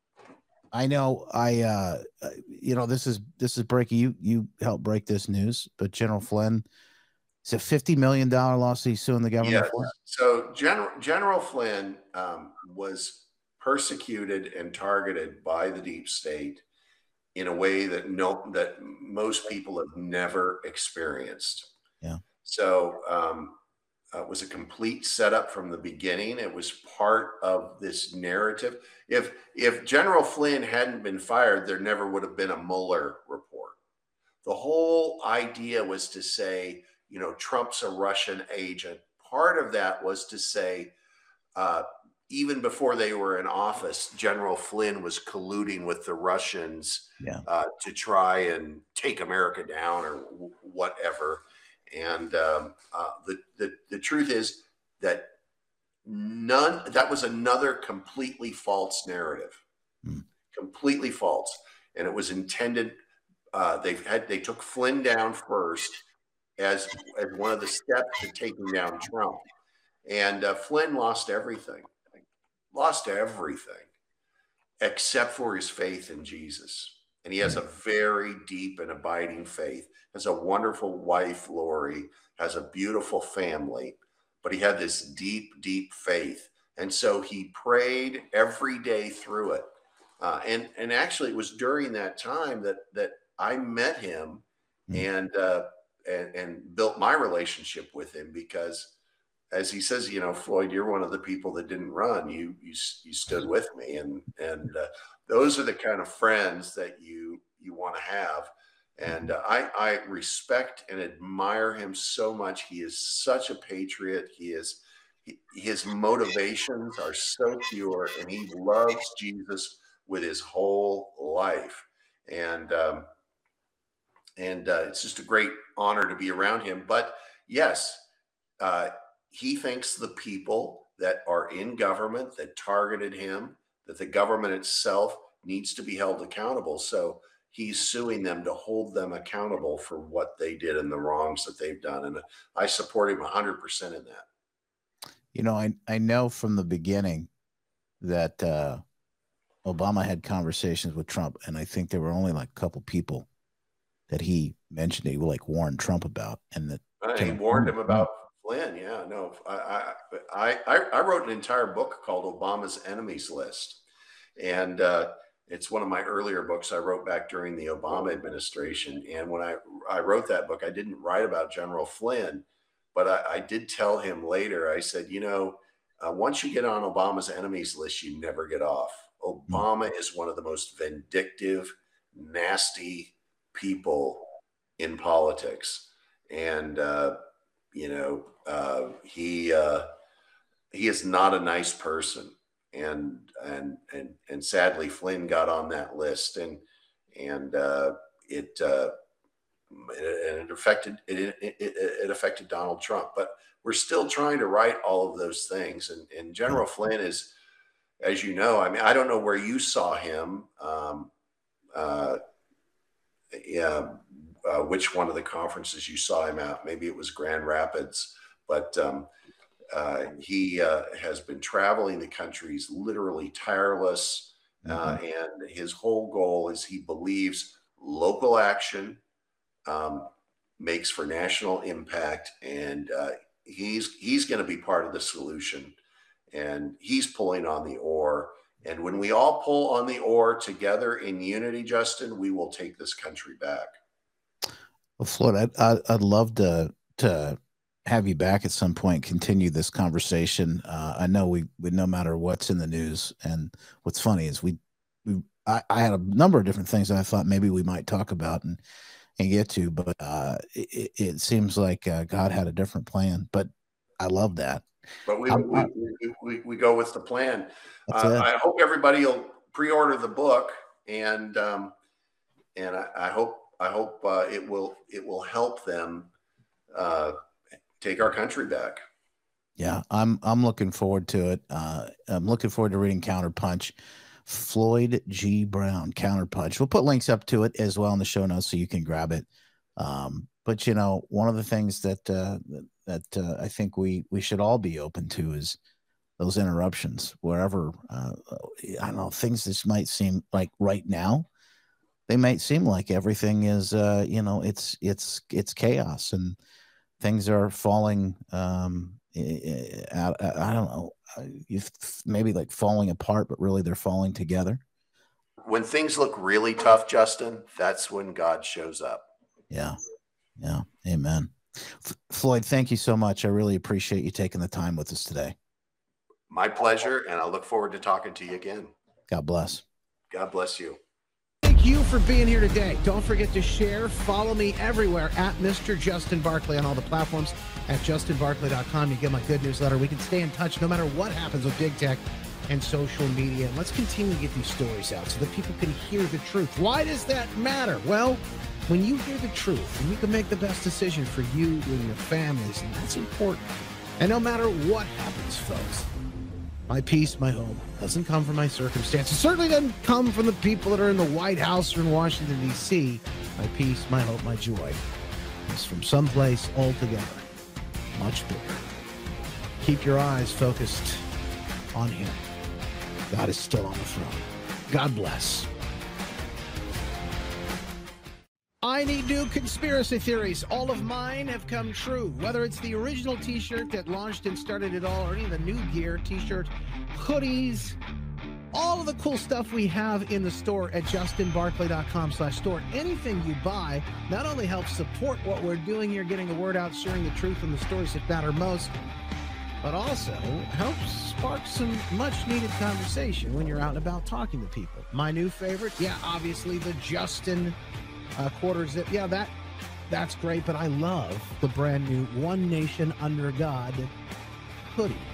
I know I, uh, you know, this is, this is breaking, you, you helped break this news, but General Flynn, it's a fifty million dollars lawsuit he's suing the government yes. for. So General, General Flynn um, was persecuted and targeted by the deep state in a way that no, that most people have never experienced. Yeah. So, um, Uh, it was a complete setup from the beginning. It was part of this narrative. If if General Flynn hadn't been fired, there never would have been a Mueller report. The whole idea was to say, you know, Trump's a Russian agent. Part of that was to say, uh, even before they were in office, General Flynn was colluding with the Russians yeah. uh, to try and take America down or w- whatever. And um, uh, the, the the truth is that none, that was another completely false narrative, mm. completely false. And it was intended, uh, they had, they took Flynn down first as, as one of the steps to taking down Trump. And uh, Flynn lost everything, lost everything except for his faith in Jesus. And he has a very deep and abiding faith, has a wonderful wife, Lori, has a beautiful family, but he had this deep, deep faith. And so he prayed every day through it. Uh, and, and actually it was during that time that, that I met him and, uh, and, and built my relationship with him, because as he says, you know, Floyd, you're one of the people that didn't run. You, you, you stood with me. And, and, uh, those are the kind of friends that you, you want to have. And uh, I, I respect and admire him so much. He is such a patriot. He is, he, his motivations are so pure, and he loves Jesus with his whole life. And, um, and uh, it's just a great honor to be around him. But yes, uh, he thinks the people that are in government that targeted him, that the government itself needs to be held accountable. So he's suing them to hold them accountable for what they did and the wrongs that they've done. And I support him one hundred percent in that. You know, I, I know from the beginning that uh, Obama had conversations with Trump, and I think there were only like a couple people that he mentioned he like warned Trump about. And that uh, he warned him about Flynn. Yeah, no, I, I, I, I wrote an entire book called Obama's Enemies List. And uh, it's one of my earlier books I wrote back during the Obama administration. And when I, I wrote that book, I didn't write about General Flynn, but I, I did tell him later, I said, you know, uh, once you get on Obama's enemies list, you never get off. Obama mm-hmm. is one of the most vindictive, nasty people in politics. And, uh, you know, uh, he, uh, he is not a nice person. And, and, and, and sadly, Flynn got on that list, and, and, uh, it, uh, it, it affected, it, it, it affected Donald Trump, but we're still trying to right all of those things. And, and General Flynn is, as you know, I mean, I don't know where you saw him, um, uh, yeah, uh, which one of the conferences you saw him at. Maybe it was Grand Rapids, but, um, Uh, he uh, has been traveling the country. He's literally tireless. Uh, mm-hmm. And his whole goal is he believes local action um, makes for national impact. And uh, he's he's going to be part of the solution. And he's pulling on the oar. And when we all pull on the oar together in unity, Justin, we will take this country back. Well, Floyd, I'd, I'd, I'd love to to have you back at some point, continue this conversation. Uh, I know we, we, no matter what's in the news, and what's funny is we, we I, I had a number of different things that I thought maybe we might talk about and, and get to, but uh, it, it seems like uh, God had a different plan, but I love that. But we, we, we, we, we go with the plan. Uh, I hope everybody will pre-order the book, and, um, and I, I hope, I hope uh, it will, it will help them uh, take our country back. Yeah, I'm I'm looking forward to it. Uh, I'm looking forward to reading Counterpunch. Floyd G. Brown, Counterpunch. We'll put links up to it as well in the show notes so you can grab it. Um, but you know, one of the things that uh, that uh, I think we we should all be open to is those interruptions. Wherever uh, I don't know, things that might seem like right now, they might seem like everything is uh, you know, it's it's it's chaos and things are falling, um, I, I don't know, maybe like falling apart, but really they're falling together. When things look really tough, Justin, that's when God shows up. Yeah. Yeah. Amen. F- Floyd, thank you so much. I really appreciate you taking the time with us today. My pleasure. And I look forward to talking to you again. God bless. God bless you. Thank you for being here today. Don't forget to share. Follow me everywhere at Mister Justin Barclay on all the platforms, at justin barclay dot com. You get my good newsletter. We can stay in touch no matter what happens with big tech and social media. And let's continue to get these stories out so that people can hear the truth. Why does that matter? Well, when you hear the truth, and you can make the best decision for you and your families, and that's important. And no matter what happens, folks, my peace, my hope, doesn't come from my circumstances. It certainly doesn't come from the people that are in the White House or in Washington, D C My peace, my hope, my joy is from someplace altogether much bigger. Keep your eyes focused on Him. God is still on the throne. God bless. I need new conspiracy theories. All of mine have come true. Whether it's the original t-shirt that launched and started it all, or any of the new gear, t-shirts, hoodies, all of the cool stuff we have in the store at justin barclay dot com slash store. Anything you buy not only helps support what we're doing here, getting the word out, sharing the truth and the stories that matter most, but also helps spark some much-needed conversation when you're out and about talking to people. My new favorite, yeah, obviously the Justin Uh, quarter zip. Yeah, that that's great, but I love the brand new One Nation Under God hoodie.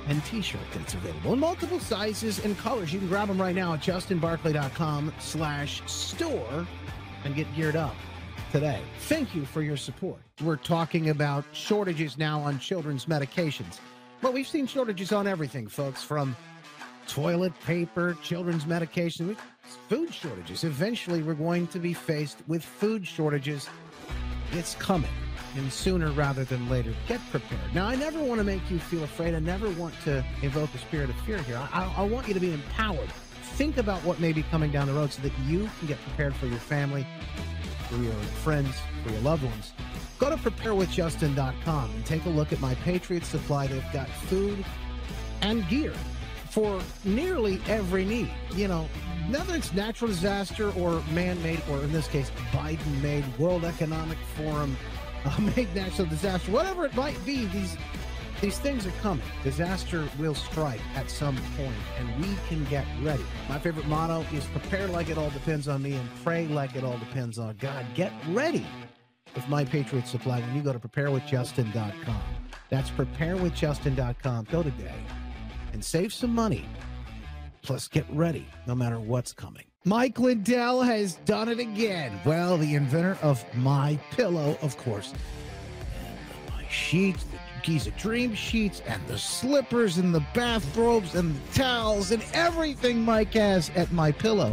and t-shirt that's available in multiple sizes and colors. You can grab them right now at justinbarclay.com slash store and get geared up today. Thank you for your support. We're talking about shortages now on children's medications. Well, we've seen shortages on everything, folks, from toilet paper, children's medication, food shortages. Eventually, we're going to be faced with food shortages. It's coming, and sooner rather than later. Get prepared. Now, I never want to make you feel afraid. I never want to evoke a spirit of fear here. I, I want you to be empowered. Think about what may be coming down the road so that you can get prepared for your family, for your friends, for your loved ones. Go to prepare with justin dot com and take a look at my Patriot Supply. They've got food and gear for nearly every need. You know, whether it's natural disaster or man-made, or in this case, Biden-made, World Economic Forum uh, made natural disaster, whatever it might be, these these things are coming. Disaster will strike at some point, and we can get ready. My favorite motto is prepare like it all depends on me and pray like it all depends on God. Get ready with my Patriot Supply when you go to prepare with justin dot com. That's prepare with justin dot com. Go today and save some money. Plus, get ready no matter what's coming. Mike Lindell has done it again. Well, the inventor of My Pillow, of course. And my sheets, the Giza Dream sheets, and the slippers, and the bathrobes, and the towels, and everything Mike has at My Pillow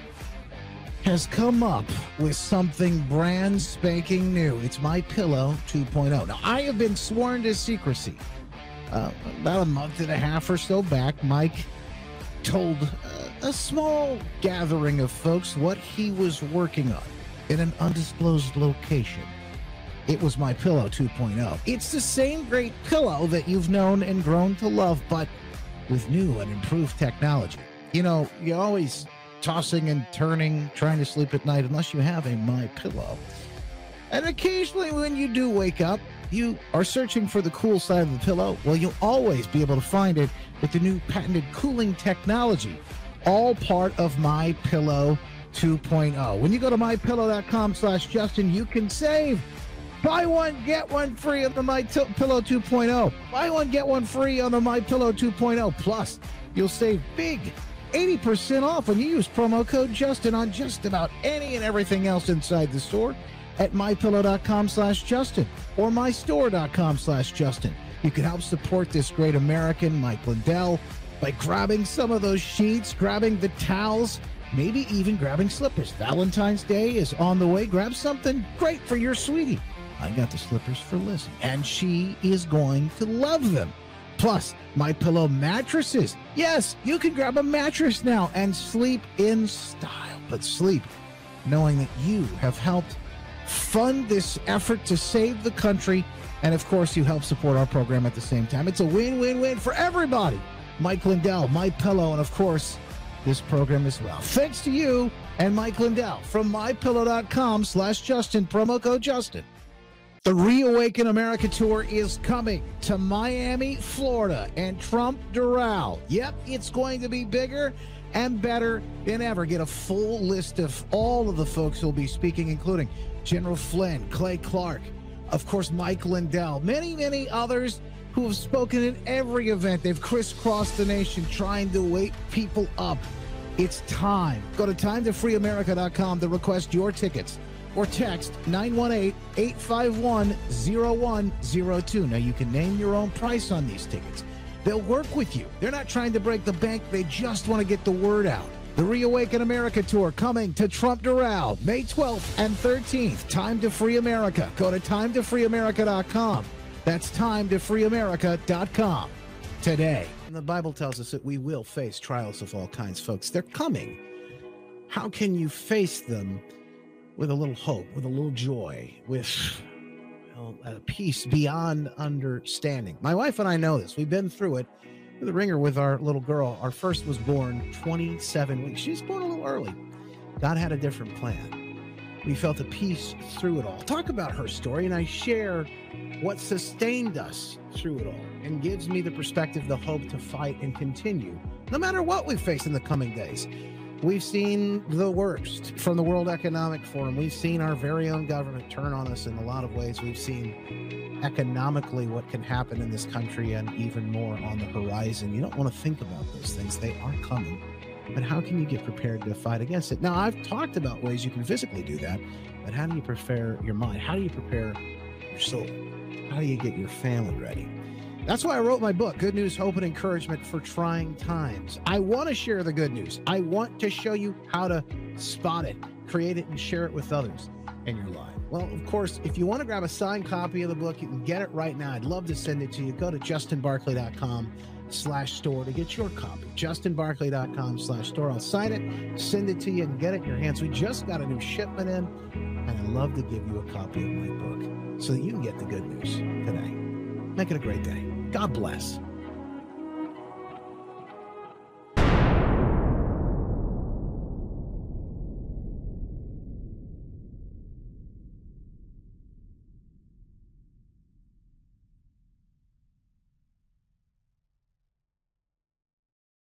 has come up with something brand spanking new. It's My Pillow two point oh. Now, I have been sworn to secrecy. Uh, about a month and a half or so back, Mike told uh, a small gathering of folks what he was working on in an undisclosed location. It was My Pillow two point oh. It's the same great pillow that you've known and grown to love, but with new and improved technology. You know, you're always tossing and turning, trying to sleep at night, unless you have a My Pillow. And occasionally when you do wake up, you are searching for the cool side of the pillow. Well, you'll always be able to find it with the new patented cooling technology, all part of My Pillow two point oh. When you go to my pillow dot com slash Justin, you can save. Buy one, get one free on the My Pillow two point oh. Buy one, get one free on the My Pillow two point oh. Plus, you'll save big, eighty percent off when you use promo code Justin on just about any and everything else inside the store at my pillow dot com slash Justin or my store dot com slash Justin. You can help support this great American, Mike Lindell, by grabbing some of those sheets, grabbing the towels, maybe even grabbing slippers. Valentine's Day is on the way. Grab something great for your sweetie. I got the slippers for Lizzie, and she is going to love them. Plus, My Pillow mattresses. Yes, you can grab a mattress now and sleep in style, but sleep knowing that you have helped fund this effort to save the country, and of course you help support our program at the same time. It's a win-win-win for everybody. Mike Lindell, My Pillow, and of course this program as well. Thanks to you and Mike Lindell from my pillow dot com slash Justin, promo code Justin. The Reawaken America Tour is coming to Miami, Florida, and Trump Doral. Yep, it's going to be bigger and better than ever. Get a full list of all of the folks who will be speaking, including General Flynn, Clay Clark, of course, Mike Lindell, many, many others who have spoken at every event. They've crisscrossed the nation trying to wake people up. It's time. Go to time to free america dot com to request your tickets or text nine one eight, eight five one, zero one zero two. Now, you can name your own price on these tickets. They'll work with you. They're not trying to break the bank. They just want to get the word out. The Reawaken America Tour coming to Trump Doral May twelfth and thirteenth. Time to Free America. Go to time to free america dot com. That's time to free america dot com today. And the Bible tells us that we will face trials of all kinds, folks. They're coming. How can you face them with a little hope, with a little joy, with well, a peace beyond understanding? My wife and I know this. We've been through it. The ringer with our little girl. Our first was born twenty-seven weeks. She was born a little early. God had a different plan. We felt a peace through it all. Talk about her story, and I share what sustained us through it all and gives me the perspective, the hope to fight and continue, no matter what we face in the coming days. We've seen the worst from the World Economic Forum. We've seen our very own government turn on us in a lot of ways. We've seen economically what can happen in this country and even more on the horizon. You don't want to think about those things. They are coming. But how can you get prepared to fight against it? Now, I've talked about ways you can physically do that, but how do you prepare your mind? How do you prepare your soul? How do you get your family ready? That's why I wrote my book, Good News, Hope, and Encouragement for Trying Times. I want to share the good news. I want to show you how to spot it, create it, and share it with others in your life. Well, of course, if you want to grab a signed copy of the book, you can get it right now. I'd love to send it to you. Go to justinbarclay.com slash store to get your copy. justinbarclay.com slash store. I'll sign it, send it to you, and get it in your hands. We just got a new shipment in, and I'd love to give you a copy of my book so that you can get the good news today. Make it a great day. God bless.